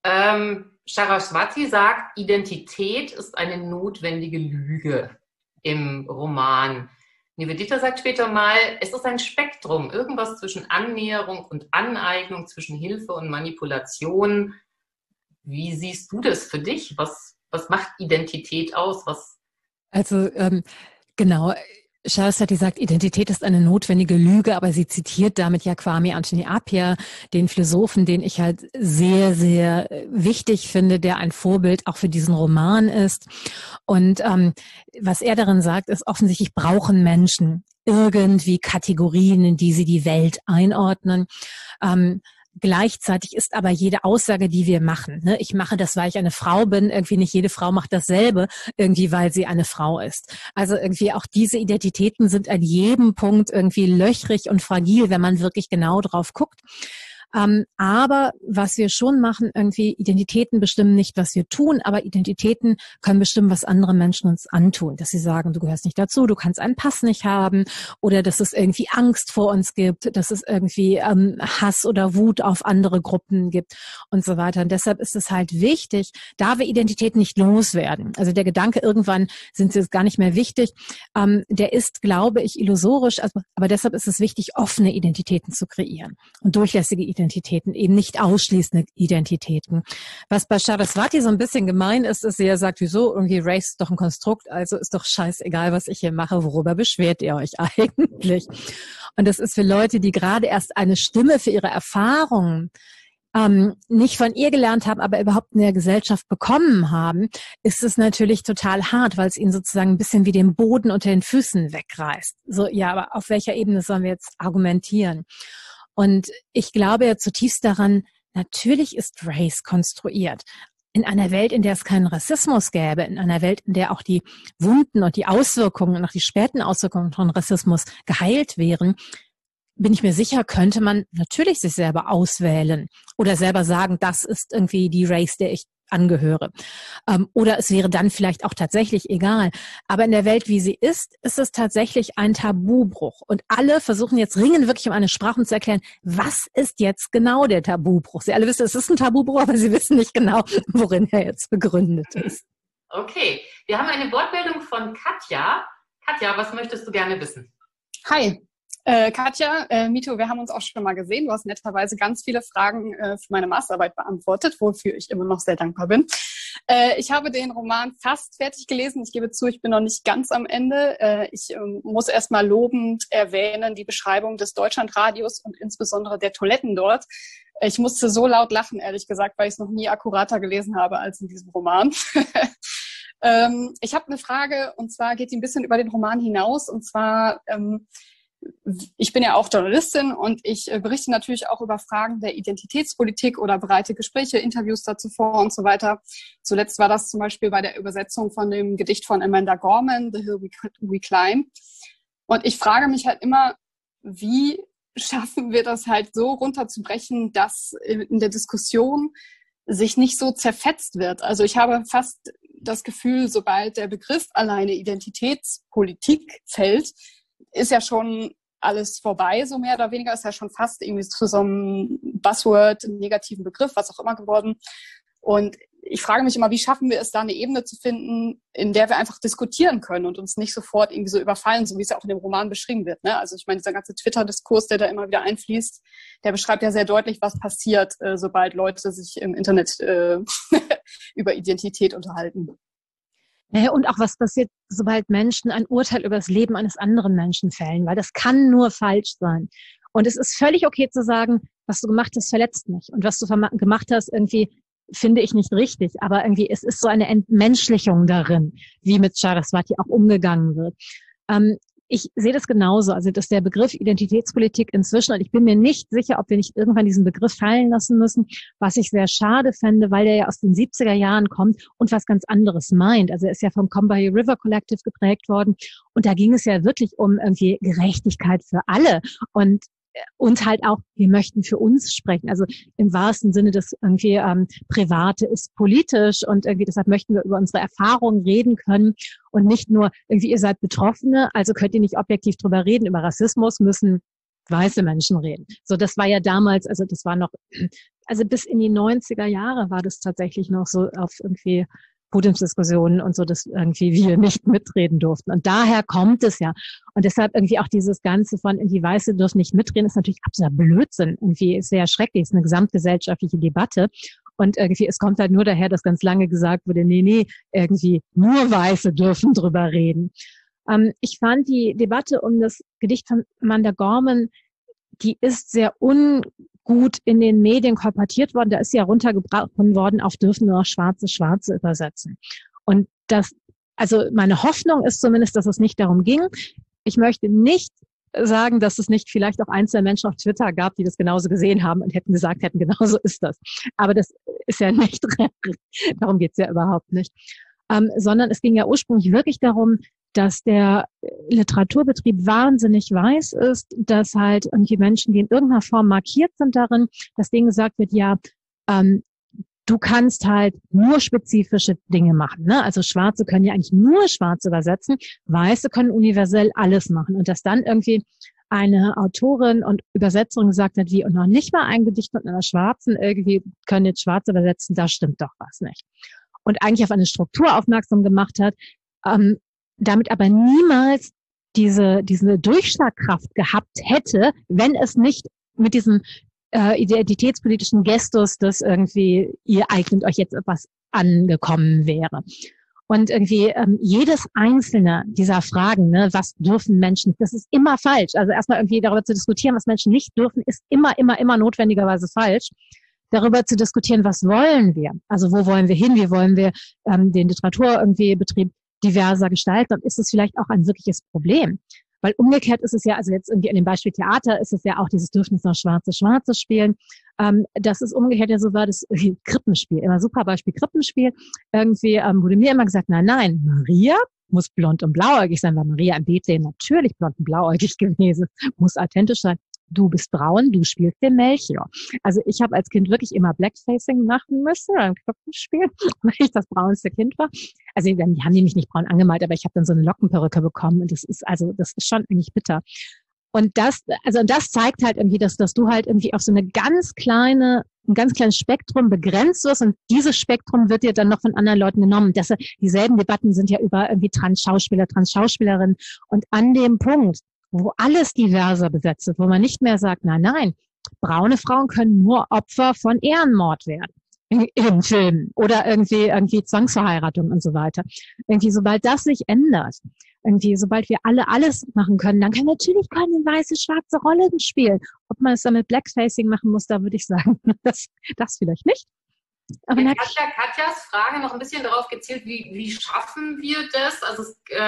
Speaker 2: Saraswati sagt, Identität ist eine notwendige Lüge im Roman. Liebe Dieter sagt später mal, es ist ein Spektrum, irgendwas zwischen Annäherung und Aneignung, zwischen Hilfe und Manipulation. Wie siehst du das für dich? Was macht Identität aus?
Speaker 3: Also genau, Saraswati sagt, Identität ist eine notwendige Lüge, aber sie zitiert damit ja Kwame Anthony Appiah, den Philosophen, den ich halt sehr, sehr wichtig finde, der ein Vorbild auch für diesen Roman ist. Und was er darin sagt, ist offensichtlich brauchen Menschen irgendwie Kategorien, in die sie die Welt einordnen. Gleichzeitig ist aber jede Aussage, die wir machen, ne, ich mache das, weil ich eine Frau bin, irgendwie nicht jede Frau macht dasselbe, irgendwie weil sie eine Frau ist. Also irgendwie auch diese Identitäten sind an jedem Punkt irgendwie löchrig und fragil, wenn man wirklich genau drauf guckt. Aber was wir schon machen, irgendwie Identitäten bestimmen nicht, was wir tun, aber Identitäten können bestimmen, was andere Menschen uns antun. Dass sie sagen, du gehörst nicht dazu, du kannst einen Pass nicht haben oder dass es irgendwie Angst vor uns gibt, dass es irgendwie Hass oder Wut auf andere Gruppen gibt und so weiter. Und deshalb ist es halt wichtig, da wir Identitäten nicht loswerden. Also der Gedanke, irgendwann sind sie jetzt gar nicht mehr wichtig, der ist, glaube ich, illusorisch. Also, aber deshalb ist es wichtig, offene Identitäten zu kreieren und durchlässige Identitäten, eben nicht ausschließende Identitäten. Was bei Saraswati so ein bisschen gemein ist, ist, sie ja sagt, wieso, irgendwie Race ist doch ein Konstrukt, also ist doch scheißegal, was ich hier mache, worüber beschwert ihr euch eigentlich? Und das ist für Leute, die gerade erst eine Stimme für ihre Erfahrungen nicht von ihr gelernt haben, aber überhaupt in der Gesellschaft bekommen haben, ist es natürlich total hart, weil es ihnen sozusagen ein bisschen wie den Boden unter den Füßen wegreißt. So, ja, aber auf welcher Ebene sollen wir jetzt argumentieren? Und ich glaube ja zutiefst daran, natürlich ist Race konstruiert. In einer Welt, in der es keinen Rassismus gäbe, in einer Welt, in der auch die Wunden und die Auswirkungen und auch die späten Auswirkungen von Rassismus geheilt wären, bin ich mir sicher, könnte man natürlich sich selber auswählen oder selber sagen, das ist irgendwie die Race, der ich angehöre. Oder es wäre dann vielleicht auch tatsächlich egal. Aber in der Welt, wie sie ist es tatsächlich ein Tabubruch. Und alle versuchen jetzt ringen wirklich um eine Sprache, um zu erklären, was ist jetzt genau der Tabubruch? Sie alle wissen, es ist ein Tabubruch, aber sie wissen nicht genau, worin er jetzt begründet ist.
Speaker 2: Okay, wir haben eine Wortmeldung von Katja. Katja, was möchtest du gerne wissen?
Speaker 4: Hi. Katja, Mito, wir haben uns auch schon mal gesehen. Du hast netterweise ganz viele Fragen für meine Masterarbeit beantwortet, wofür ich immer noch sehr dankbar bin. Ich habe den Roman fast fertig gelesen. Ich gebe zu, ich bin noch nicht ganz am Ende. Ich muss erstmal lobend erwähnen die Beschreibung des Deutschlandradios und insbesondere der Toiletten dort. Ich musste so laut lachen, ehrlich gesagt, weil ich es noch nie akkurater gelesen habe als in diesem Roman. Ich habe eine Frage, und zwar geht die ein bisschen über den Roman hinaus. Und zwar ich bin ja auch Journalistin und ich berichte natürlich auch über Fragen der Identitätspolitik oder bereite Gespräche, Interviews dazu vor und so weiter. Zuletzt war das zum Beispiel bei der Übersetzung von dem Gedicht von Amanda Gorman, The Hill We Climb. Und ich frage mich halt immer, wie schaffen wir das halt so runterzubrechen, dass in der Diskussion sich nicht so zerfetzt wird. Also ich habe fast das Gefühl, sobald der Begriff alleine Identitätspolitik fällt, ist ja schon alles vorbei, so mehr oder weniger, ist ja schon fast irgendwie zu so einem Buzzword, einem negativen Begriff, was auch immer geworden. Und ich frage mich immer, wie schaffen wir es, da eine Ebene zu finden, in der wir einfach diskutieren können und uns nicht sofort irgendwie so überfallen, so wie es ja auch in dem Roman beschrieben wird. Ne? Also ich meine, dieser ganze Twitter-Diskurs, der da immer wieder einfließt, der beschreibt ja sehr deutlich, was passiert, sobald Leute sich im Internet über Identität unterhalten.
Speaker 3: Und auch was passiert, sobald Menschen ein Urteil über das Leben eines anderen Menschen fällen, weil das kann nur falsch sein. Und es ist völlig okay zu sagen, was du gemacht hast, verletzt mich. Und was du gemacht hast, irgendwie finde ich nicht richtig. Aber irgendwie, es ist so eine Entmenschlichung darin, wie mit Saraswati auch umgegangen wird. Ich sehe das genauso, also dass der Begriff Identitätspolitik inzwischen, und ich bin mir nicht sicher, ob wir nicht irgendwann diesen Begriff fallen lassen müssen, was ich sehr schade fände, weil der ja aus den 70er Jahren kommt und was ganz anderes meint. Also er ist ja vom Combahee River Collective geprägt worden und da ging es ja wirklich um irgendwie Gerechtigkeit für alle und halt auch, wir möchten für uns sprechen. Also im wahrsten Sinne, das irgendwie Private ist politisch und irgendwie deshalb möchten wir über unsere Erfahrungen reden können und nicht nur irgendwie, ihr seid Betroffene, also könnt ihr nicht objektiv drüber reden. Über Rassismus müssen weiße Menschen reden. So, das war ja damals, also das war noch, also bis in die 90er Jahre war das tatsächlich noch so auf irgendwie Podiumsdiskussionen und so, dass irgendwie wir nicht mitreden durften. Und daher kommt es ja. Und deshalb irgendwie auch dieses Ganze von irgendwie Weiße dürfen nicht mitreden, ist natürlich absoluter Blödsinn. Irgendwie ist sehr schrecklich, ist eine gesamtgesellschaftliche Debatte. Und irgendwie, es kommt halt nur daher, dass ganz lange gesagt wurde, nee, irgendwie nur Weiße dürfen drüber reden. Ich fand die Debatte um das Gedicht von Amanda Gorman, die ist sehr ungut in den Medien kolportiert worden. Da ist ja runtergebrochen worden auf dürfen nur noch Schwarze übersetzen. Und also meine Hoffnung ist zumindest, dass es nicht darum ging. Ich möchte nicht sagen, dass es nicht vielleicht auch einzelne Menschen auf Twitter gab, die das genauso gesehen haben und hätten, genauso ist das. Aber das ist ja nicht, darum geht's ja überhaupt nicht. Sondern es ging ja ursprünglich wirklich darum, dass der Literaturbetrieb wahnsinnig weiß ist, dass halt irgendwie Menschen, die in irgendeiner Form markiert sind darin, dass denen gesagt wird, ja, du kannst halt nur spezifische Dinge machen. Ne? Also Schwarze können ja eigentlich nur Schwarz übersetzen, Weiße können universell alles machen. Und dass dann irgendwie eine Autorin und Übersetzerin gesagt hat, wie und noch nicht mal ein Gedicht mit einer Schwarzen irgendwie können jetzt Schwarz übersetzen, da stimmt doch was nicht. Und eigentlich auf eine Struktur aufmerksam gemacht hat, damit aber niemals diese Durchschlagkraft gehabt hätte, wenn es nicht mit diesem identitätspolitischen Gestus, dass irgendwie ihr eignet euch jetzt etwas angekommen wäre. Und irgendwie jedes einzelne dieser Fragen, ne, was dürfen Menschen, das ist immer falsch. Also erstmal irgendwie darüber zu diskutieren, was Menschen nicht dürfen, ist immer notwendigerweise falsch. Darüber zu diskutieren, was wollen wir? Also wo wollen wir hin? Wie wollen wir den Literaturbetrieb diverser gestalten? Dann ist es vielleicht auch ein wirkliches Problem. Weil umgekehrt ist es ja, also jetzt irgendwie in dem Beispiel Theater ist es ja auch dieses Dürfnis noch Schwarze spielen. Das ist umgekehrt ja so war das Krippenspiel. Immer super Beispiel Krippenspiel. Irgendwie wurde mir immer gesagt, nein, Maria muss blond und blauäugig sein, weil Maria im Bethlehem natürlich blond und blauäugig gewesen, muss authentisch sein. Du bist braun, du spielst den Melchior. Also ich habe als Kind wirklich immer Blackfacing machen müssen beim Krippenspiel, weil ich das braunste Kind war. Also die haben die mich nicht braun angemalt, aber ich habe dann so eine Lockenperücke bekommen und das ist schon eigentlich bitter. Und das zeigt halt irgendwie, dass du halt irgendwie auf so ein ganz kleines Spektrum begrenzt wirst und dieses Spektrum wird dir dann noch von anderen Leuten genommen. Dieselben Debatten sind ja über irgendwie Trans-Schauspieler, Trans-Schauspielerinnen und an dem Punkt, wo alles diverser besetzt wird, wo man nicht mehr sagt, nein, braune Frauen können nur Opfer von Ehrenmord werden im Film oder irgendwie Zwangsverheiratung und so weiter. Irgendwie, sobald das sich ändert, irgendwie, sobald wir alle alles machen können, dann können weiße, schwarze Rollen spielen. Ob man es dann mit Blackfacing machen muss, da würde ich sagen, das vielleicht nicht. Aber
Speaker 2: Katjas Frage noch ein bisschen darauf gezielt, wie schaffen wir das? Also,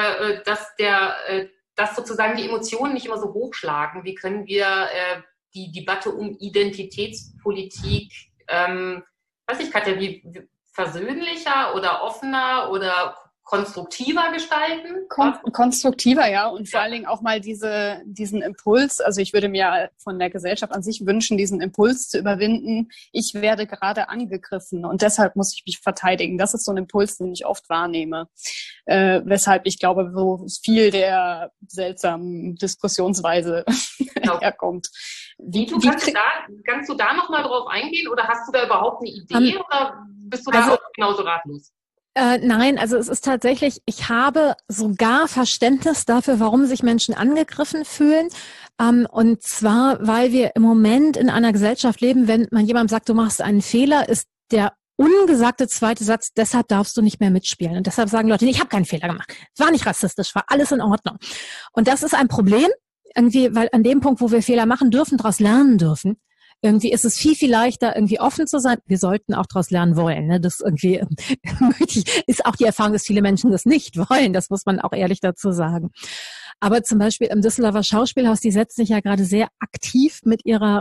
Speaker 2: dass sozusagen die Emotionen nicht immer so hochschlagen. Wie können wir die Debatte um Identitätspolitik, weiß ich, Katja, wie versöhnlicher oder offener oder konstruktiver gestalten?
Speaker 4: Konstruktiver, ja. Und vor allen Dingen auch mal diesen Impuls. Also ich würde mir von der Gesellschaft an sich wünschen, diesen Impuls zu überwinden. Ich werde gerade angegriffen und deshalb muss ich mich verteidigen. Das ist so ein Impuls, den ich oft wahrnehme. Weshalb ich glaube, so viel der seltsamen Diskussionsweise herkommt. Kannst du da noch mal drauf eingehen oder hast du da überhaupt eine Idee oder bist du da auch genauso ratlos?
Speaker 3: Nein, also es ist tatsächlich, ich habe sogar Verständnis dafür, warum sich Menschen angegriffen fühlen. Und zwar, weil wir im Moment in einer Gesellschaft leben, wenn man jemandem sagt, du machst einen Fehler, ist der ungesagte zweite Satz, deshalb darfst du nicht mehr mitspielen. Und deshalb sagen Leute, ich habe keinen Fehler gemacht. War nicht rassistisch, war alles in Ordnung. Und das ist ein Problem, irgendwie, weil an dem Punkt, wo wir Fehler machen dürfen, daraus lernen dürfen, irgendwie ist es viel leichter, irgendwie offen zu sein. Wir sollten auch daraus lernen wollen. Ne? Das irgendwie ist auch die Erfahrung, dass viele Menschen das nicht wollen. Das muss man auch ehrlich dazu sagen. Aber zum Beispiel im Düsseldorfer Schauspielhaus, die setzt sich ja gerade sehr aktiv mit ihrem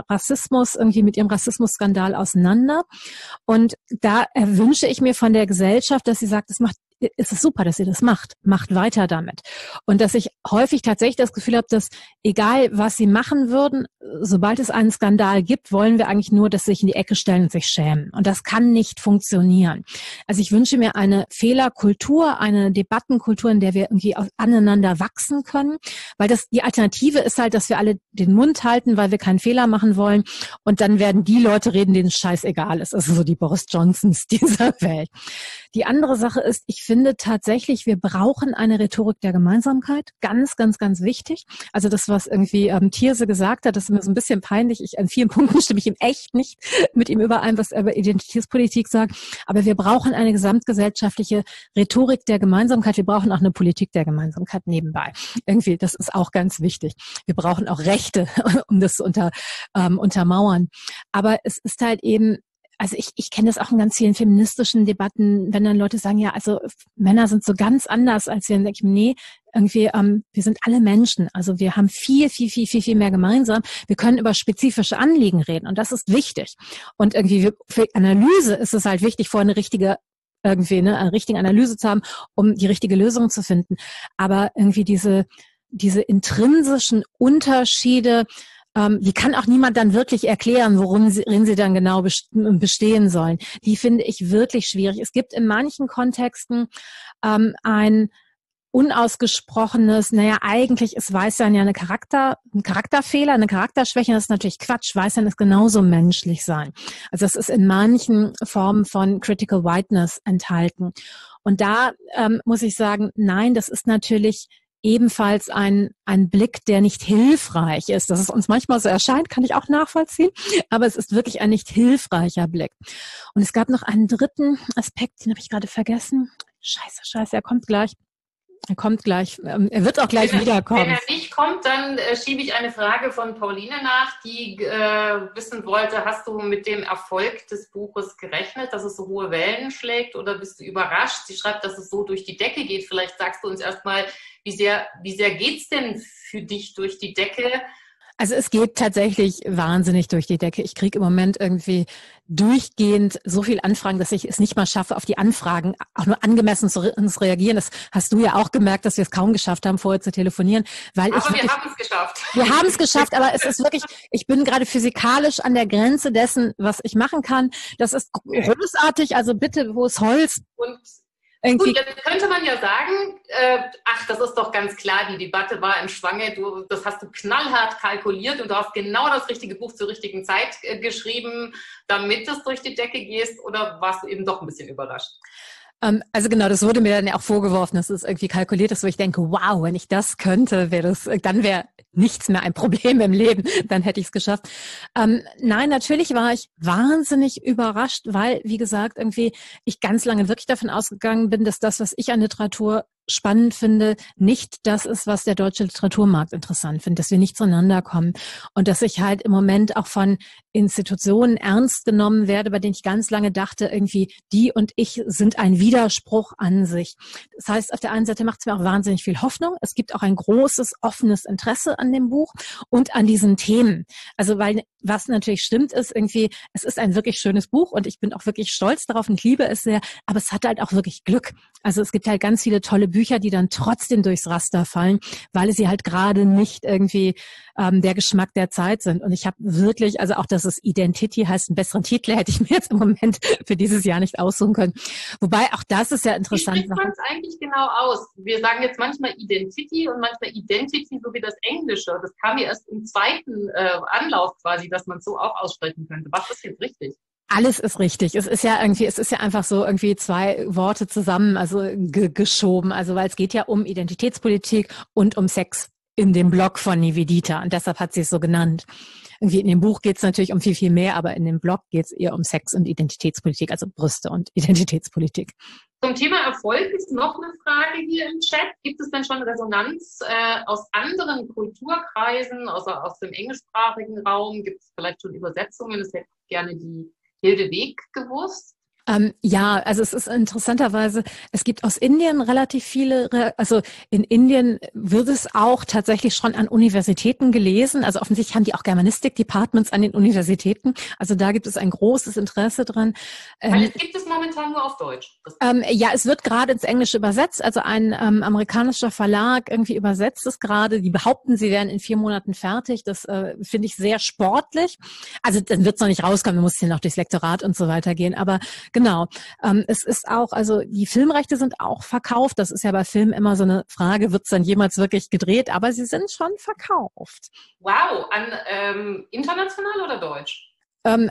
Speaker 3: Rassismusskandal auseinander. Und da wünsche ich mir von der Gesellschaft, dass sie sagt, es macht ist es super, dass ihr das macht. Macht weiter damit. Und dass ich häufig tatsächlich das Gefühl habe, dass egal, was sie machen würden, sobald es einen Skandal gibt, wollen wir eigentlich nur, dass sie sich in die Ecke stellen und sich schämen. Und das kann nicht funktionieren. Also ich wünsche mir eine Fehlerkultur, eine Debattenkultur, in der wir irgendwie aneinander wachsen können, weil die Alternative ist halt, dass wir alle den Mund halten, weil wir keinen Fehler machen wollen und dann werden die Leute reden, denen es scheißegal ist. Also so die Boris Johnsons dieser Welt. Die andere Sache ist, ich finde tatsächlich, wir brauchen eine Rhetorik der Gemeinsamkeit. Ganz, ganz, ganz wichtig. Also das, was irgendwie Thierse gesagt hat, das ist mir so ein bisschen peinlich. An vielen Punkten stimme ich ihm echt nicht mit ihm überein, was er über Identitätspolitik sagt. Aber wir brauchen eine gesamtgesellschaftliche Rhetorik der Gemeinsamkeit. Wir brauchen auch eine Politik der Gemeinsamkeit nebenbei. Irgendwie, das ist auch ganz wichtig. Wir brauchen auch Rechte, um das zu untermauern. Aber es ist halt eben, also ich kenne das auch in ganz vielen feministischen Debatten, wenn dann Leute sagen, ja, also Männer sind so ganz anders als wir, dann denke ich, nee, irgendwie, wir sind alle Menschen. Also wir haben viel, viel, viel, viel, viel mehr gemeinsam. Wir können über spezifische Anliegen reden und das ist wichtig. Und irgendwie für Analyse ist es halt wichtig, vorher eine richtige Analyse zu haben, um die richtige Lösung zu finden. Aber irgendwie diese intrinsischen Unterschiede, die kann auch niemand dann wirklich erklären, worin sie dann genau bestehen sollen. Die finde ich wirklich schwierig. Es gibt in manchen Kontexten ein unausgesprochenes, eigentlich ist Weißsein ja ein Charakterfehler, eine Charakterschwäche. Das ist natürlich Quatsch. Weißsein ist genauso menschlich sein. Also das ist in manchen Formen von Critical Whiteness enthalten. Und da muss ich sagen, nein, das ist natürlich ebenfalls ein Blick, der nicht hilfreich ist. Dass es uns manchmal so erscheint, kann ich auch nachvollziehen, aber es ist wirklich ein nicht hilfreicher Blick. Und es gab noch einen dritten Aspekt, den habe ich gerade vergessen. Scheiße, er kommt gleich. Er wird auch gleich wiederkommen.
Speaker 2: Wenn er nicht kommt, dann schiebe ich eine Frage von Pauline nach, die wissen wollte, hast du mit dem Erfolg des Buches gerechnet, dass es so hohe Wellen schlägt oder bist du überrascht? Sie schreibt, dass es so durch die Decke geht. Vielleicht sagst du uns erstmal, wie sehr geht's denn für dich durch die Decke?
Speaker 3: Also es geht tatsächlich wahnsinnig durch die Decke. Ich kriege im Moment irgendwie durchgehend so viel Anfragen, dass ich es nicht mal schaffe, auf die Anfragen auch nur angemessen zu reagieren. Das hast du ja auch gemerkt, dass wir es kaum geschafft haben, vorher zu telefonieren.
Speaker 2: Aber wir haben es geschafft.
Speaker 3: Wir haben es geschafft, aber es ist wirklich, ich bin gerade physikalisch an der Grenze dessen, was ich machen kann. Das ist großartig, also bitte, wo ist Holz?
Speaker 2: Und gut, jetzt könnte man ja sagen, das ist doch ganz klar, die Debatte war im Schwange, das hast du knallhart kalkuliert und du hast genau das richtige Buch zur richtigen Zeit geschrieben, damit es durch die Decke gehst, oder warst du eben doch ein bisschen überrascht?
Speaker 3: Also genau, das wurde mir dann ja auch vorgeworfen, dass es irgendwie kalkuliert ist, wo ich denke, wow, wenn ich das könnte, dann wäre nichts mehr ein Problem im Leben, dann hätte ich es geschafft. Nein, natürlich war ich wahnsinnig überrascht, weil, wie gesagt, irgendwie ich ganz lange wirklich davon ausgegangen bin, dass das, was ich an Literatur spannend finde, nicht das ist, was der deutsche Literaturmarkt interessant findet, dass wir nicht zueinander kommen und dass ich halt im Moment auch von Institutionen ernst genommen werde, bei denen ich ganz lange dachte, irgendwie die und ich sind ein Widerspruch an sich. Das heißt, auf der einen Seite macht es mir auch wahnsinnig viel Hoffnung. Es gibt auch ein großes, offenes Interesse an dem Buch und an diesen Themen. Also weil was natürlich stimmt ist, irgendwie, es ist ein wirklich schönes Buch und ich bin auch wirklich stolz darauf und ich liebe es sehr, aber es hat halt auch wirklich Glück. Also es gibt halt ganz viele tolle Bücher, die dann trotzdem durchs Raster fallen, weil sie halt gerade nicht irgendwie der Geschmack der Zeit sind. Und ich habe wirklich, also auch, dass es Identity heißt, einen besseren Titel hätte ich mir jetzt im Moment für dieses Jahr nicht aussuchen können. Wobei auch das ist ja interessant. Wie
Speaker 2: spricht man es eigentlich genau aus? Wir sagen jetzt manchmal Identity und manchmal Identity, so wie das Englische. Das kam mir erst im zweiten Anlauf quasi, dass man es so auch aussprechen könnte. Was ist jetzt richtig?
Speaker 3: Alles ist richtig. Es ist ja einfach so irgendwie zwei Worte zusammen, also geschoben. Also weil es geht ja um Identitätspolitik und um Sex in dem Blog von Nivedita und deshalb hat sie es so genannt. Irgendwie in dem Buch geht es natürlich um viel, viel mehr, aber in dem Blog geht es eher um Sex und Identitätspolitik, also Brüste und Identitätspolitik.
Speaker 2: Zum Thema Erfolg ist noch eine Frage hier im Chat. Gibt es denn schon Resonanz aus anderen Kulturkreisen, also aus dem englischsprachigen Raum? Gibt es vielleicht schon Übersetzungen? Das hätte ich gerne die Hilde Weg gewusst.
Speaker 3: Ja, also es ist interessanterweise, es gibt aus Indien relativ viele, also in Indien wird es auch tatsächlich schon an Universitäten gelesen. Also offensichtlich haben die auch Germanistik-Departments an den Universitäten. Also da gibt es ein großes Interesse dran.
Speaker 2: Weil es gibt es momentan nur auf Deutsch.
Speaker 3: Ja, es wird gerade ins Englische übersetzt. Also ein amerikanischer Verlag irgendwie übersetzt es gerade. Die behaupten, sie wären in 4 Monaten fertig. Das finde ich sehr sportlich. Also dann wird es noch nicht rauskommen. Man muss hier noch durchs Lektorat und so weiter gehen. Aber genau. Es ist auch, also die Filmrechte sind auch verkauft. Das ist ja bei Filmen immer so eine Frage, wird es dann jemals wirklich gedreht? Aber sie sind schon verkauft.
Speaker 2: Wow, an international oder deutsch?
Speaker 3: An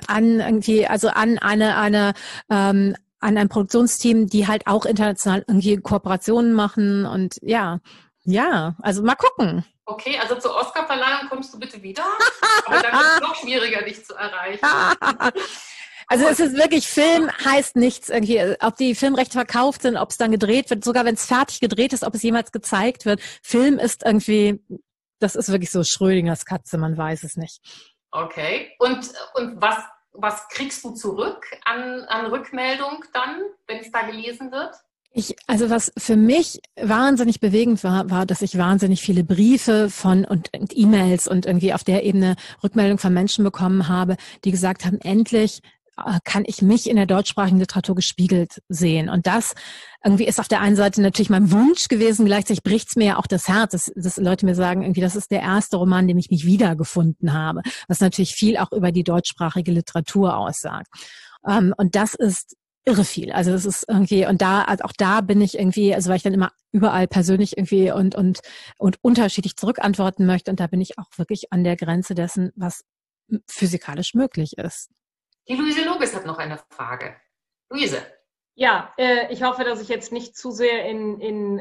Speaker 3: ein Produktionsteam, die halt auch international irgendwie Kooperationen machen und ja, also mal gucken.
Speaker 2: Okay, also zur Oscarverleihung kommst du bitte wieder, aber dann ist es noch schwieriger, dich zu erreichen.
Speaker 3: Also es ist wirklich, Film heißt nichts irgendwie, ob die Filmrechte verkauft sind, ob es dann gedreht wird, sogar wenn es fertig gedreht ist, ob es jemals gezeigt wird. Film ist irgendwie, das ist wirklich so Schrödingers Katze, man weiß es nicht.
Speaker 2: Okay, und was kriegst du zurück an Rückmeldung dann, wenn es da gelesen wird?
Speaker 3: Also was für mich wahnsinnig bewegend war, dass ich wahnsinnig viele Briefe und E-Mails und irgendwie auf der Ebene Rückmeldung von Menschen bekommen habe, die gesagt haben, endlich kann ich mich in der deutschsprachigen Literatur gespiegelt sehen. Und das irgendwie ist auf der einen Seite natürlich mein Wunsch gewesen, gleichzeitig bricht's mir ja auch das Herz, dass Leute mir sagen, irgendwie, das ist der erste Roman, dem ich mich wiedergefunden habe, was natürlich viel auch über die deutschsprachige Literatur aussagt. Und das ist irre viel. Also das ist irgendwie, und also auch da bin ich irgendwie, also weil ich dann immer überall persönlich irgendwie und unterschiedlich zurückantworten möchte, und da bin ich auch wirklich an der Grenze dessen, was physikalisch möglich ist.
Speaker 2: Die Luise Loges hat noch eine Frage. Luise.
Speaker 1: Ja, ich hoffe, dass ich jetzt nicht zu sehr in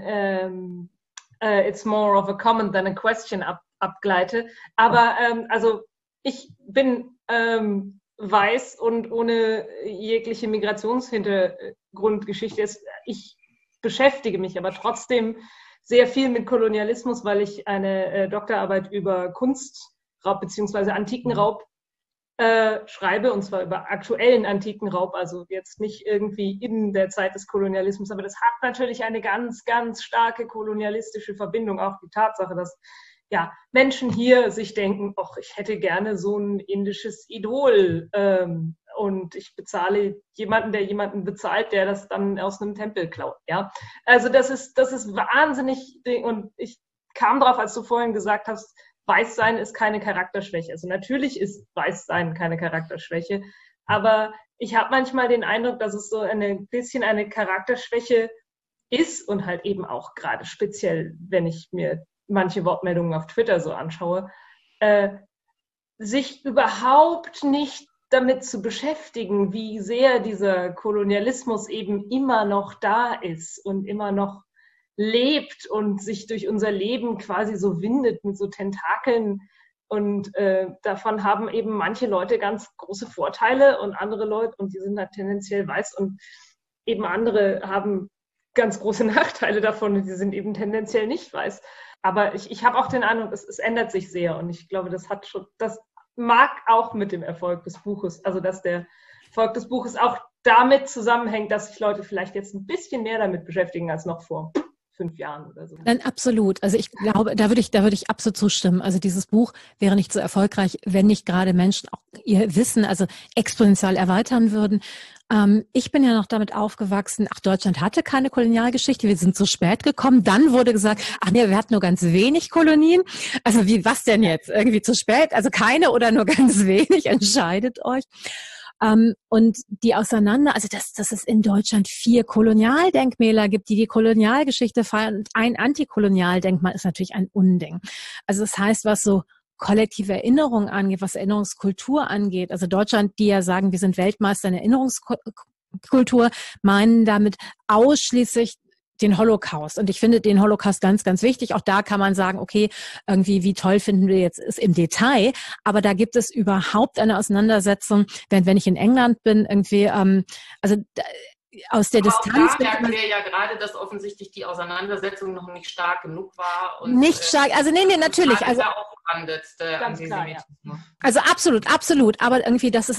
Speaker 1: it's more of a comment than a question abgleite. Aber also ich bin weiß und ohne jegliche Migrationshintergrundgeschichte. Ich beschäftige mich aber trotzdem sehr viel mit Kolonialismus, weil ich eine Doktorarbeit über Kunstraub bzw. Antikenraub schreibe, und zwar über aktuellen Antikenraub, also jetzt nicht irgendwie in der Zeit des Kolonialismus, aber das hat natürlich eine ganz, ganz starke kolonialistische Verbindung. Auch die Tatsache, dass ja, Menschen hier sich denken, ach, ich hätte gerne so ein indisches Idol und ich bezahle jemanden, der jemanden bezahlt, der das dann aus einem Tempel klaut. Ja, also das ist wahnsinnig, und ich kam drauf, als du vorhin gesagt hast, Weißsein ist keine Charakterschwäche. Also natürlich ist Weißsein keine Charakterschwäche, aber ich habe manchmal den Eindruck, dass es so ein bisschen eine Charakterschwäche ist und halt eben auch gerade speziell, wenn ich mir manche Wortmeldungen auf Twitter so anschaue, sich überhaupt nicht damit zu beschäftigen, wie sehr dieser Kolonialismus eben immer noch da ist und immer noch lebt und sich durch unser Leben quasi so windet mit so Tentakeln. Und davon haben eben manche Leute ganz große Vorteile und andere Leute, und die sind halt tendenziell weiß, und eben andere haben ganz große Nachteile davon und die sind eben tendenziell nicht weiß. Aber ich habe auch den Eindruck, es ändert sich sehr, und ich glaube, das mag auch mit dem Erfolg des Buches, also dass der Erfolg des Buches auch damit zusammenhängt, dass sich Leute vielleicht jetzt ein bisschen mehr damit beschäftigen als noch vor 5 Jahren oder so.
Speaker 3: Dann absolut. Also ich glaube, da würde ich absolut zustimmen. Also dieses Buch wäre nicht so erfolgreich, wenn nicht gerade Menschen auch ihr Wissen, also exponentiell erweitern würden. Ich bin ja noch damit aufgewachsen, Deutschland hatte keine Kolonialgeschichte, wir sind zu spät gekommen. Dann wurde gesagt, wir hatten nur ganz wenig Kolonien. Also was denn jetzt? Irgendwie zu spät? Also keine oder nur ganz wenig? Entscheidet euch. Und die also dass es in Deutschland 4 Kolonialdenkmäler gibt, die Kolonialgeschichte feiern, und ein Antikolonialdenkmal ist natürlich ein Unding. Also das heißt, was so kollektive Erinnerung angeht, was Erinnerungskultur angeht, also Deutschland, die ja sagen, wir sind Weltmeister in Erinnerungskultur, meinen damit ausschließlich den Holocaust. Und ich finde den Holocaust ganz, ganz wichtig. Auch da kann man sagen, okay, irgendwie, wie toll finden wir jetzt ist im Detail. Aber da gibt es überhaupt eine Auseinandersetzung, während wenn ich in England bin, irgendwie, aus der Distanz.
Speaker 2: Da merken wir ja gerade, dass offensichtlich die Auseinandersetzung noch nicht stark genug war. Und,
Speaker 3: nicht stark, also nee, natürlich. Also
Speaker 2: auch brandet,
Speaker 1: ganz klar, ja.
Speaker 3: Also absolut. Aber irgendwie, dass es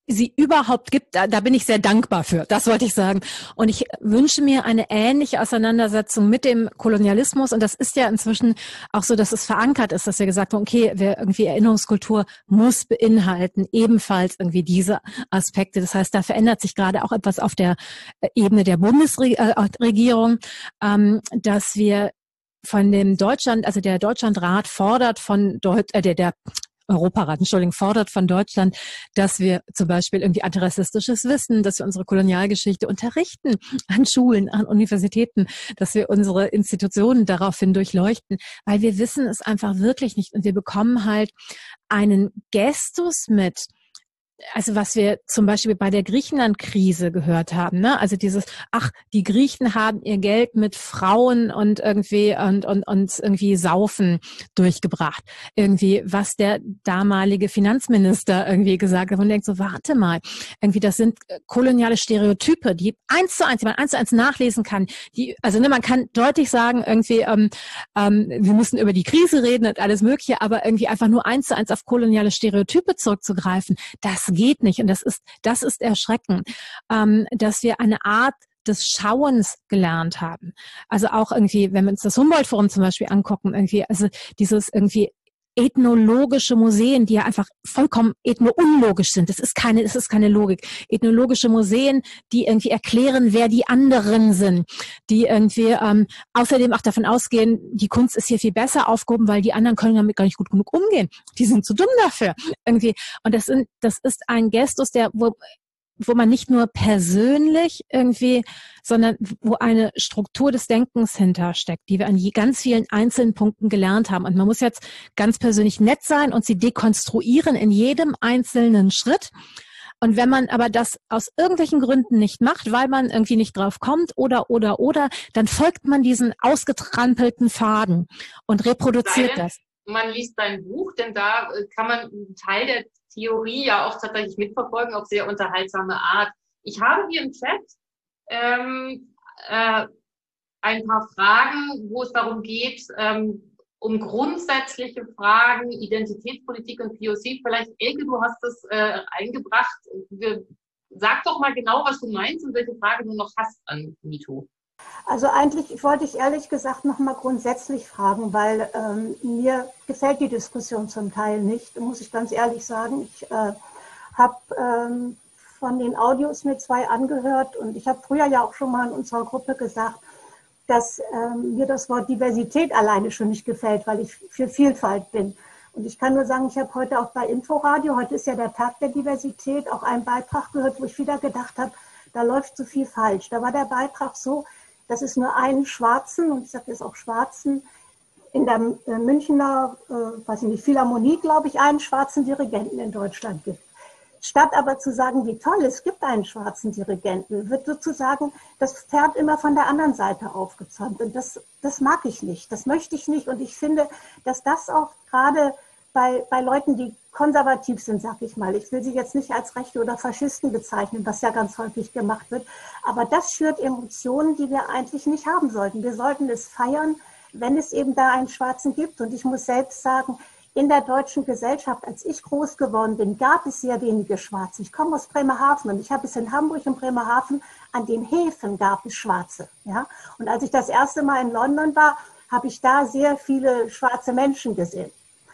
Speaker 3: sie überhaupt gibt, da bin ich sehr dankbar für. Das wollte ich sagen. Und ich wünsche mir eine ähnliche Auseinandersetzung mit dem Kolonialismus. Und das ist ja inzwischen auch so, dass es verankert ist, dass wir gesagt haben, okay, irgendwie Erinnerungskultur muss beinhalten ebenfalls irgendwie diese Aspekte. Das heißt, da verändert sich gerade auch etwas auf der Ebene der Bundesregierung, dass wir von dem Deutschland, also der Deutschlandrat fordert von der Europarat, Entschuldigung, fordert von Deutschland, dass wir zum Beispiel irgendwie antirassistisches Wissen, dass wir unsere Kolonialgeschichte unterrichten an Schulen, an Universitäten, dass wir unsere Institutionen daraufhin durchleuchten, weil wir wissen es einfach wirklich nicht und wir bekommen halt einen Gestus mit. Also was wir zum Beispiel bei der Griechenland-Krise gehört haben, ne? Also dieses, die Griechen haben ihr Geld mit Frauen und irgendwie und irgendwie Saufen durchgebracht. Irgendwie, was der damalige Finanzminister irgendwie gesagt hat. Und denkt so, warte mal, irgendwie das sind koloniale Stereotype, die die man eins zu eins nachlesen kann. Man kann deutlich sagen, irgendwie, wir müssen über die Krise reden und alles Mögliche, aber irgendwie einfach nur eins zu eins auf koloniale Stereotype zurückzugreifen, das geht nicht. Und das ist erschreckend, dass wir eine Art des Schauens gelernt haben. Also auch irgendwie, wenn wir uns das Humboldt-Forum zum Beispiel angucken, irgendwie, also dieses irgendwie ethnologische Museen, die ja einfach vollkommen ethno-unlogisch sind. Das ist keine Logik. Ethnologische Museen, die irgendwie erklären, wer die anderen sind, die irgendwie außerdem auch davon ausgehen, die Kunst ist hier viel besser aufgehoben, weil die anderen können damit gar nicht gut genug umgehen. Die sind zu dumm dafür. Irgendwie. Und das ist ein Gestus, wo man nicht nur persönlich irgendwie, sondern wo eine Struktur des Denkens hintersteckt, die wir an ganz vielen einzelnen Punkten gelernt haben. Und man muss jetzt ganz persönlich nett sein und sie dekonstruieren in jedem einzelnen Schritt. Und wenn man aber das aus irgendwelchen Gründen nicht macht, weil man irgendwie nicht drauf kommt oder, dann folgt man diesen ausgetrampelten Faden und reproduziert das.
Speaker 2: Man liest dein Buch, denn da kann man einen Teil der Theorie ja auch tatsächlich mitverfolgen, auf sehr unterhaltsame Art. Ich habe hier im Chat ein paar Fragen, wo es darum geht, um grundsätzliche Fragen, Identitätspolitik und POC. Vielleicht, Elke, du hast das eingebracht. Sag doch mal genau, was du meinst und welche Frage du noch hast an MeToo.
Speaker 5: Also eigentlich wollte ich ehrlich gesagt noch mal grundsätzlich fragen, weil mir gefällt die Diskussion zum Teil nicht, muss ich ganz ehrlich sagen. Ich habe von den Audios mir 2 angehört und ich habe früher ja auch schon mal in unserer Gruppe gesagt, dass mir das Wort Diversität alleine schon nicht gefällt, weil ich für Vielfalt bin. Und ich kann nur sagen, ich habe heute auch bei Inforadio, heute ist ja der Tag der Diversität, auch einen Beitrag gehört, wo ich wieder gedacht habe, da läuft so viel falsch. Da war der Beitrag so, dass es nur einen Schwarzen, und ich sage jetzt auch Schwarzen, in der Münchner, Philharmonie, glaube ich, einen schwarzen Dirigenten in Deutschland gibt. Statt aber zu sagen, wie toll, es gibt einen schwarzen Dirigenten, wird sozusagen das Pferd immer von der anderen Seite aufgezäumt. Und das mag ich nicht, das möchte ich nicht. Und ich finde, dass das auch gerade bei Leuten, die konservativ sind, sag ich mal. Ich will sie jetzt nicht als Rechte oder Faschisten bezeichnen, was ja ganz häufig gemacht wird. Aber das schürt Emotionen, die wir eigentlich nicht haben sollten. Wir sollten es feiern, wenn es eben da einen Schwarzen gibt. Und ich muss selbst sagen, in der deutschen Gesellschaft, als ich groß geworden bin, gab es sehr wenige Schwarze. Ich komme aus Bremerhaven und ich habe es in Hamburg und Bremerhaven, an den Häfen gab es Schwarze. Ja? Und als ich das erste Mal in London war, habe ich da sehr viele schwarze Menschen gesehen.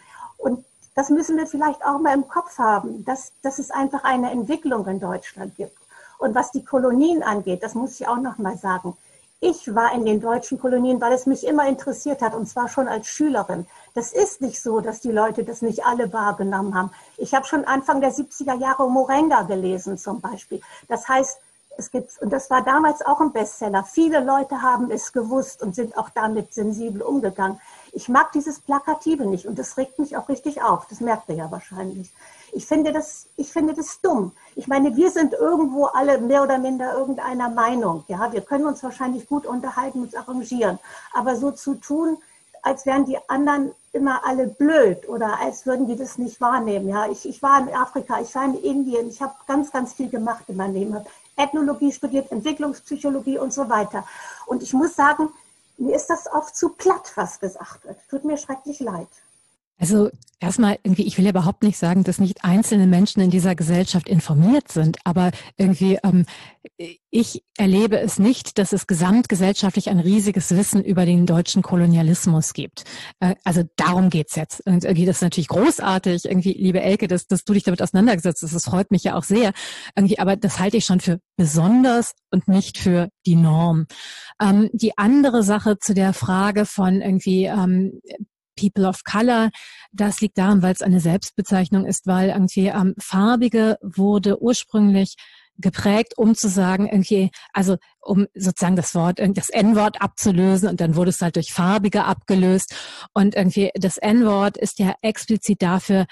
Speaker 5: Und das müssen wir vielleicht auch mal im Kopf haben, dass es einfach eine Entwicklung in Deutschland gibt. Und was die Kolonien angeht, das muss ich auch noch mal sagen. Ich war in den deutschen Kolonien, weil es mich immer interessiert hat, und zwar schon als Schülerin. Das ist nicht so, dass die Leute das nicht alle wahrgenommen haben. Ich habe schon Anfang der 70er Jahre Morenga gelesen zum Beispiel. Das heißt, und das war damals auch ein Bestseller. Viele Leute haben es gewusst und sind auch damit sensibel umgegangen. Ich mag dieses Plakative nicht und das regt mich auch richtig auf. Das merkt ihr ja wahrscheinlich. Ich finde das dumm. Ich meine, wir sind irgendwo alle mehr oder minder irgendeiner Meinung. Ja, wir können uns wahrscheinlich gut unterhalten, uns arrangieren. Aber so zu tun, als wären die anderen immer alle blöd oder als würden die das nicht wahrnehmen. Ja, ich war in Afrika, ich war in Indien, ich habe ganz, ganz viel gemacht in meinem Leben. Ethnologie studiert, Entwicklungspsychologie und so weiter. Und ich muss sagen, mir ist das oft zu platt, was gesagt wird. Tut mir schrecklich leid.
Speaker 3: Also erstmal irgendwie, ich will ja überhaupt nicht sagen, dass nicht einzelne Menschen in dieser Gesellschaft informiert sind, aber irgendwie ich erlebe es nicht, dass es gesamtgesellschaftlich ein riesiges Wissen über den deutschen Kolonialismus gibt. Also darum geht's jetzt. Und irgendwie das ist natürlich großartig, irgendwie, liebe Elke, dass du dich damit auseinandergesetzt hast. Das freut mich ja auch sehr. Irgendwie, aber das halte ich schon für besonders und nicht für die Norm. Die andere Sache zu der Frage von irgendwie People of Color, das liegt daran, weil es eine Selbstbezeichnung ist, weil irgendwie Farbige wurde ursprünglich geprägt, um zu sagen, irgendwie, also um sozusagen das N-Wort abzulösen, und dann wurde es halt durch Farbige abgelöst, und irgendwie das N-Wort ist ja explizit dafür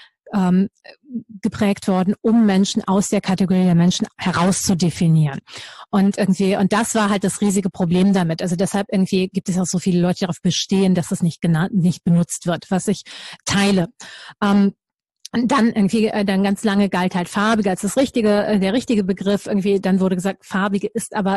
Speaker 3: geprägt worden, um Menschen aus der Kategorie der Menschen herauszudefinieren. Und das war halt das riesige Problem damit. Also deshalb irgendwie gibt es auch so viele Leute, die darauf bestehen, dass es nicht benutzt wird, was ich teile. Und dann dann ganz lange galt halt Farbige als der richtige Begriff. Dann wurde gesagt, Farbige ist aber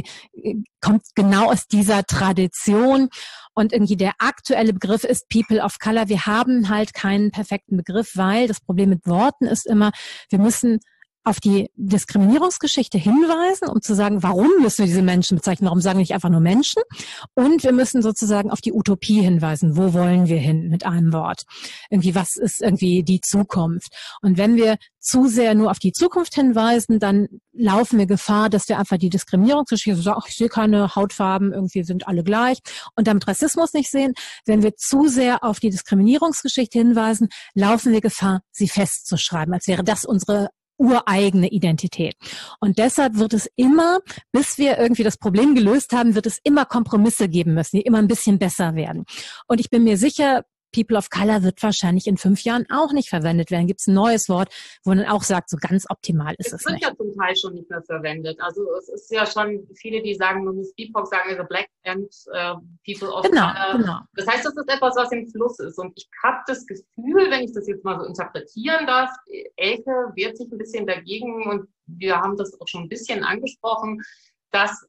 Speaker 3: kommt genau aus dieser Tradition. Und der aktuelle Begriff ist People of Color. Wir haben halt keinen perfekten Begriff, weil das Problem mit Worten ist immer, wir müssen auf die Diskriminierungsgeschichte hinweisen, um zu sagen, warum müssen wir diese Menschen bezeichnen, warum sagen wir nicht einfach nur Menschen? Und wir müssen sozusagen auf die Utopie hinweisen, wo wollen wir hin mit einem Wort? Was ist die Zukunft? Und wenn wir zu sehr nur auf die Zukunft hinweisen, dann laufen wir Gefahr, dass wir einfach die Diskriminierungsgeschichte sagen, ich sehe keine Hautfarben, sind alle gleich, und damit Rassismus nicht sehen. Wenn wir zu sehr auf die Diskriminierungsgeschichte hinweisen, laufen wir Gefahr, sie festzuschreiben, als wäre das unsere ureigene Identität. Und deshalb wird es immer, bis wir das Problem gelöst haben, wird es immer Kompromisse geben müssen, die immer ein bisschen besser werden. Und ich bin mir sicher, People of Color wird wahrscheinlich in 5 Jahren auch nicht verwendet werden. Gibt es ein neues Wort, wo man auch sagt, so ganz optimal ist es nicht.
Speaker 2: Es wird ja zum Teil schon nicht mehr verwendet. Also es ist ja schon viele, die sagen, man muss BIPOC sagen, also Black and People of Color. Genau. Das heißt, das ist etwas, was im Fluss ist. Und ich habe das Gefühl, wenn ich das jetzt mal so interpretieren darf, Elke wehrt sich ein bisschen dagegen, und wir haben das auch schon ein bisschen angesprochen, dass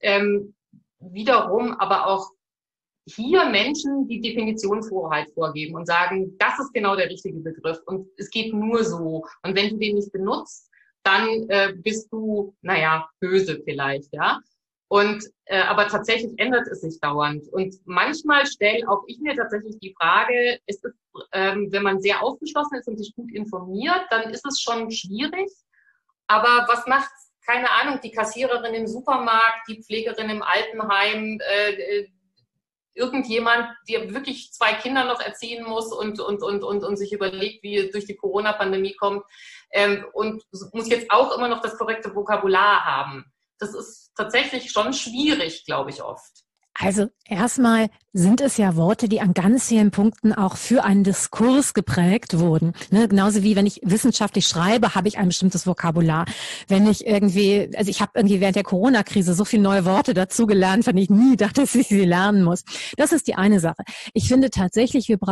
Speaker 2: wiederum aber auch hier Menschen die Definitionshoheit vorgeben und sagen, das ist genau der richtige Begriff und es geht nur so. Und wenn du den nicht benutzt, dann bist du, böse vielleicht, ja. Und aber tatsächlich ändert es sich dauernd. Und manchmal stelle auch ich mir tatsächlich die Frage, ist es, wenn man sehr aufgeschlossen ist und sich gut informiert, dann ist es schon schwierig. Aber was macht's? Keine Ahnung, die Kassiererin im Supermarkt, die Pflegerin im Altenheim, irgendjemand, der wirklich 2 Kinder noch erziehen muss und sich überlegt, wie er durch die Corona-Pandemie kommt, und muss jetzt auch immer noch das korrekte Vokabular haben. Das ist tatsächlich schon schwierig, glaube ich, oft.
Speaker 3: Also erstmal sind es ja Worte, die an ganz vielen Punkten auch für einen Diskurs geprägt wurden. Ne? Genauso wie wenn ich wissenschaftlich schreibe, habe ich ein bestimmtes Vokabular. Wenn ich ich habe während der Corona-Krise so viele neue Worte dazugelernt, von denen ich nie dachte, dass ich sie lernen muss. Das ist die eine Sache. Ich finde tatsächlich, wir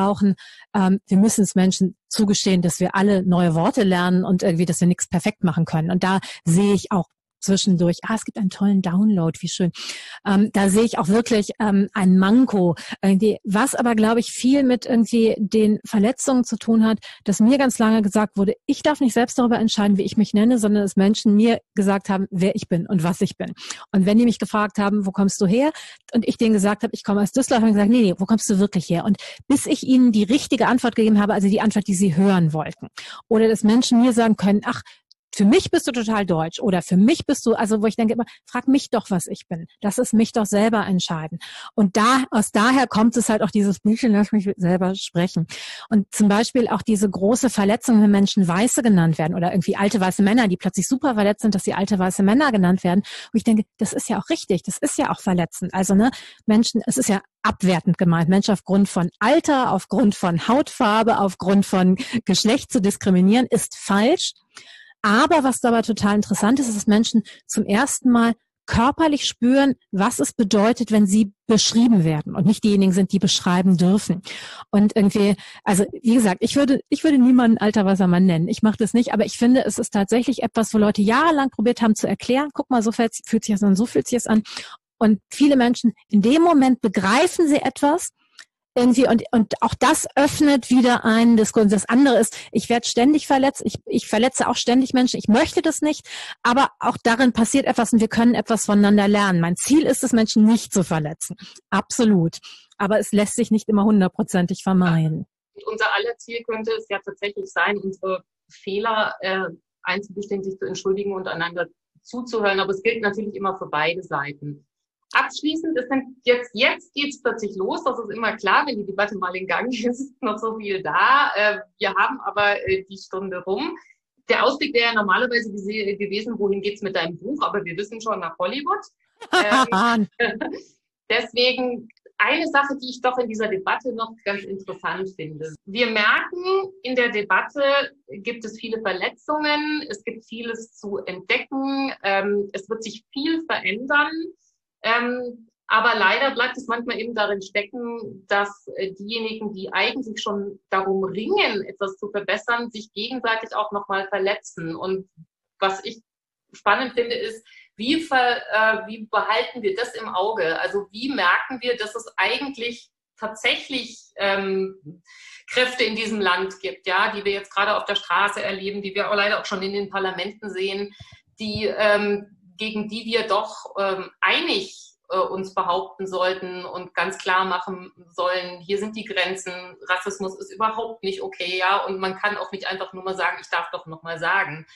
Speaker 3: müssen es Menschen zugestehen, dass wir alle neue Worte lernen und dass wir nichts perfekt machen können. Und da sehe ich auch zwischendurch, es gibt einen tollen Download, wie schön. Da sehe ich auch wirklich ein Manko, was aber, glaube ich, viel mit den Verletzungen zu tun hat, dass mir ganz lange gesagt wurde, ich darf nicht selbst darüber entscheiden, wie ich mich nenne, sondern dass Menschen mir gesagt haben, wer ich bin und was ich bin. Und wenn die mich gefragt haben, wo kommst du her? Und ich denen gesagt habe, ich komme aus Düsseldorf, haben gesagt, nee, wo kommst du wirklich her? Und bis ich ihnen die richtige Antwort gegeben habe, also die Antwort, die sie hören wollten, oder dass Menschen mir sagen können, für mich bist du total deutsch, oder für mich bist du, also wo ich denke immer, frag mich doch, was ich bin. Lass es mich doch selber entscheiden. Und daher kommt es halt auch dieses Büchlein, lass mich selber sprechen. Und zum Beispiel auch diese große Verletzung, wenn Menschen Weiße genannt werden oder alte weiße Männer, die plötzlich super verletzt sind, dass sie alte weiße Männer genannt werden. Und ich denke, das ist ja auch richtig, das ist ja auch verletzend. Also Menschen, es ist ja abwertend gemeint, Menschen aufgrund von Alter, aufgrund von Hautfarbe, aufgrund von Geschlecht zu diskriminieren, ist falsch. Aber was dabei total interessant ist, dass Menschen zum ersten Mal körperlich spüren, was es bedeutet, wenn sie beschrieben werden und nicht diejenigen sind, die beschreiben dürfen. Und also wie gesagt, ich würde niemanden alter weißer Mann nennen. Ich mache das nicht, aber ich finde, es ist tatsächlich etwas, wo Leute jahrelang probiert haben zu erklären, guck mal, so fühlt sich das an, so fühlt sich das an. Und viele Menschen in dem Moment begreifen sie etwas, irgendwie, und auch das öffnet wieder einen Diskurs. Das andere ist, ich werde ständig verletzt, ich verletze auch ständig Menschen, ich möchte das nicht, aber auch darin passiert etwas und wir können etwas voneinander lernen. Mein Ziel ist es, Menschen nicht zu verletzen. Absolut. Aber es lässt sich nicht immer 100%ig vermeiden.
Speaker 2: Unser aller Ziel könnte es ja tatsächlich sein, unsere Fehler einzugestehen, sich zu entschuldigen und einander zuzuhören. Aber es gilt natürlich immer für beide Seiten. Abschließend, jetzt geht's plötzlich los. Das ist immer klar, wenn die Debatte mal in Gang ist, noch so viel da. Wir haben aber die Stunde rum. Der Ausblick wäre ja normalerweise gewesen, wohin geht's mit deinem Buch? Aber wir wissen schon, nach Hollywood. Deswegen eine Sache, die ich doch in dieser Debatte noch ganz interessant finde. Wir merken, in der Debatte gibt es viele Verletzungen, es gibt vieles zu entdecken, es wird sich viel verändern, aber leider bleibt es manchmal eben darin stecken, dass diejenigen, die eigentlich schon darum ringen, etwas zu verbessern, sich gegenseitig auch nochmal verletzen. Und was ich spannend finde, ist, wie behalten wir das im Auge? Also wie merken wir, dass es eigentlich tatsächlich Kräfte in diesem Land gibt, ja, die wir jetzt gerade auf der Straße erleben, die wir auch leider auch schon in den Parlamenten sehen, die gegen die wir doch einig uns behaupten sollten und ganz klar machen sollen, hier sind die Grenzen, Rassismus ist überhaupt nicht okay, ja, und man kann auch nicht einfach nur mal sagen, ich darf doch noch mal sagen.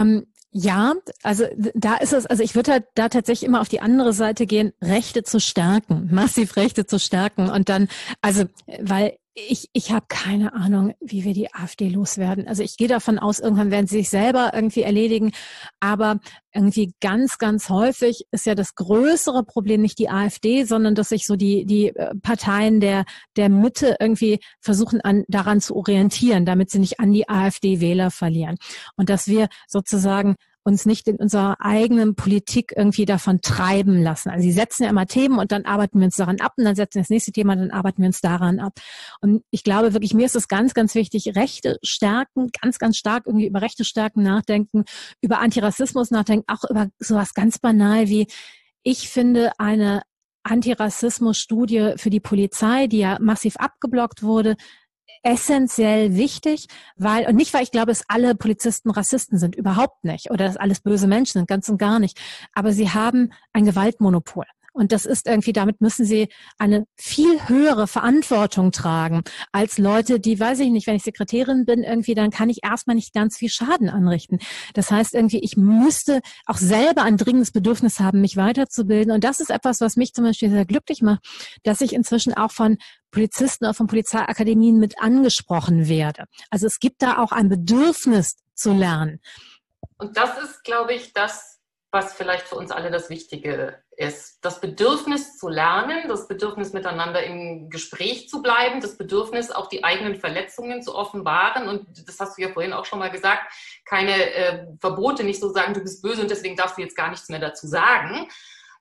Speaker 3: Ja, also da ist es, also ich würde halt da tatsächlich immer auf die andere Seite gehen, Rechte zu stärken, massiv Rechte zu stärken und dann, also, weil ich habe keine Ahnung, wie wir die AfD loswerden. Also ich gehe davon aus, irgendwann werden sie sich selber irgendwie erledigen, aber irgendwie ganz, ganz häufig ist ja das größere Problem nicht die AfD, sondern dass sich so die Parteien der Mitte irgendwie versuchen daran zu orientieren, damit sie nicht an die AfD-Wähler verlieren. Und dass wir sozusagen uns nicht in unserer eigenen Politik irgendwie davon treiben lassen. Also sie setzen ja immer Themen und dann arbeiten wir uns daran ab und dann setzen wir das nächste Thema und dann arbeiten wir uns daran ab. Und ich glaube wirklich, mir ist es ganz, ganz wichtig, Rechte stärken, ganz, ganz stark irgendwie über Rechte stärken nachdenken, über Antirassismus nachdenken, auch über sowas ganz banal wie, ich finde eine Antirassismus-Studie für die Polizei, die ja massiv abgeblockt wurde, essentiell wichtig, weil ich glaube, dass alle Polizisten Rassisten sind, überhaupt nicht, oder dass alles böse Menschen sind, ganz und gar nicht, aber sie haben ein Gewaltmonopol. Und das ist irgendwie, damit müssen sie eine viel höhere Verantwortung tragen als Leute, die, weiß ich nicht, wenn ich Sekretärin bin, irgendwie, dann kann ich erstmal nicht ganz viel Schaden anrichten. Das heißt irgendwie, ich müsste auch selber ein dringendes Bedürfnis haben, mich weiterzubilden. Und das ist etwas, was mich zum Beispiel sehr glücklich macht, dass ich inzwischen auch von Polizisten oder von Polizeiakademien mit angesprochen werde. Also es gibt da auch ein Bedürfnis zu lernen.
Speaker 2: Und das ist, glaube ich, das, was vielleicht für uns alle das Wichtige ist. Das Bedürfnis zu lernen, das Bedürfnis miteinander im Gespräch zu bleiben, das Bedürfnis auch die eigenen Verletzungen zu offenbaren. Und das hast du ja vorhin auch schon mal gesagt, keine Verbote, nicht so sagen, du bist böse und deswegen darfst du jetzt gar nichts mehr dazu sagen.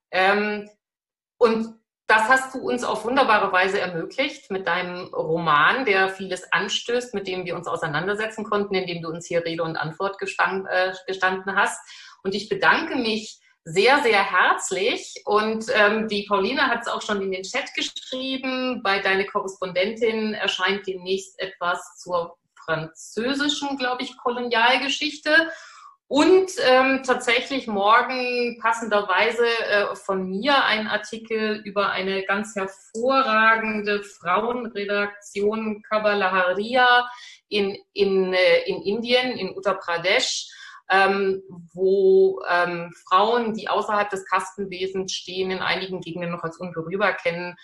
Speaker 2: Und das hast du uns auf wunderbare Weise ermöglicht mit deinem Roman, der vieles anstößt, mit dem wir uns auseinandersetzen konnten, indem du uns hier Rede und Antwort gestanden hast. Und ich bedanke mich sehr, sehr herzlich. Und die Pauline hat es auch schon in den Chat geschrieben. Bei Deine Korrespondentin erscheint demnächst etwas zur französischen, glaube ich, Kolonialgeschichte. Und tatsächlich morgen passenderweise von mir ein Artikel über eine ganz hervorragende Frauenredaktion Kabalaharia in Indien, in Uttar Pradesh, wo Frauen, die außerhalb des Kastenwesens stehen, in einigen Gegenden noch als unberührbar kennen,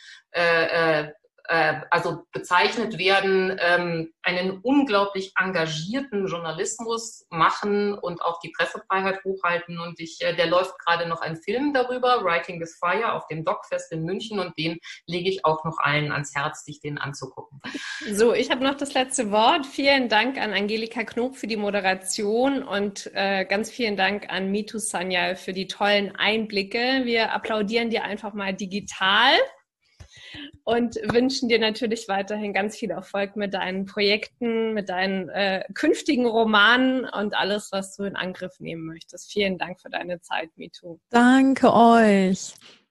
Speaker 2: also bezeichnet werden, einen unglaublich engagierten Journalismus machen und auch die Pressefreiheit hochhalten. Und der läuft gerade noch ein Film darüber, Writing with Fire, auf dem DocFest in München. Und den lege ich auch noch allen ans Herz, sich den anzugucken.
Speaker 1: So, ich habe noch das letzte Wort. Vielen Dank an Angelika Knob für die Moderation und ganz vielen Dank an Mitu Sanyal für die tollen Einblicke. Wir applaudieren dir einfach mal digital und wünschen dir natürlich weiterhin ganz viel Erfolg mit deinen Projekten, mit deinen künftigen Romanen und alles, was du in Angriff nehmen möchtest. Vielen Dank für deine Zeit, Mitu.
Speaker 3: Danke euch.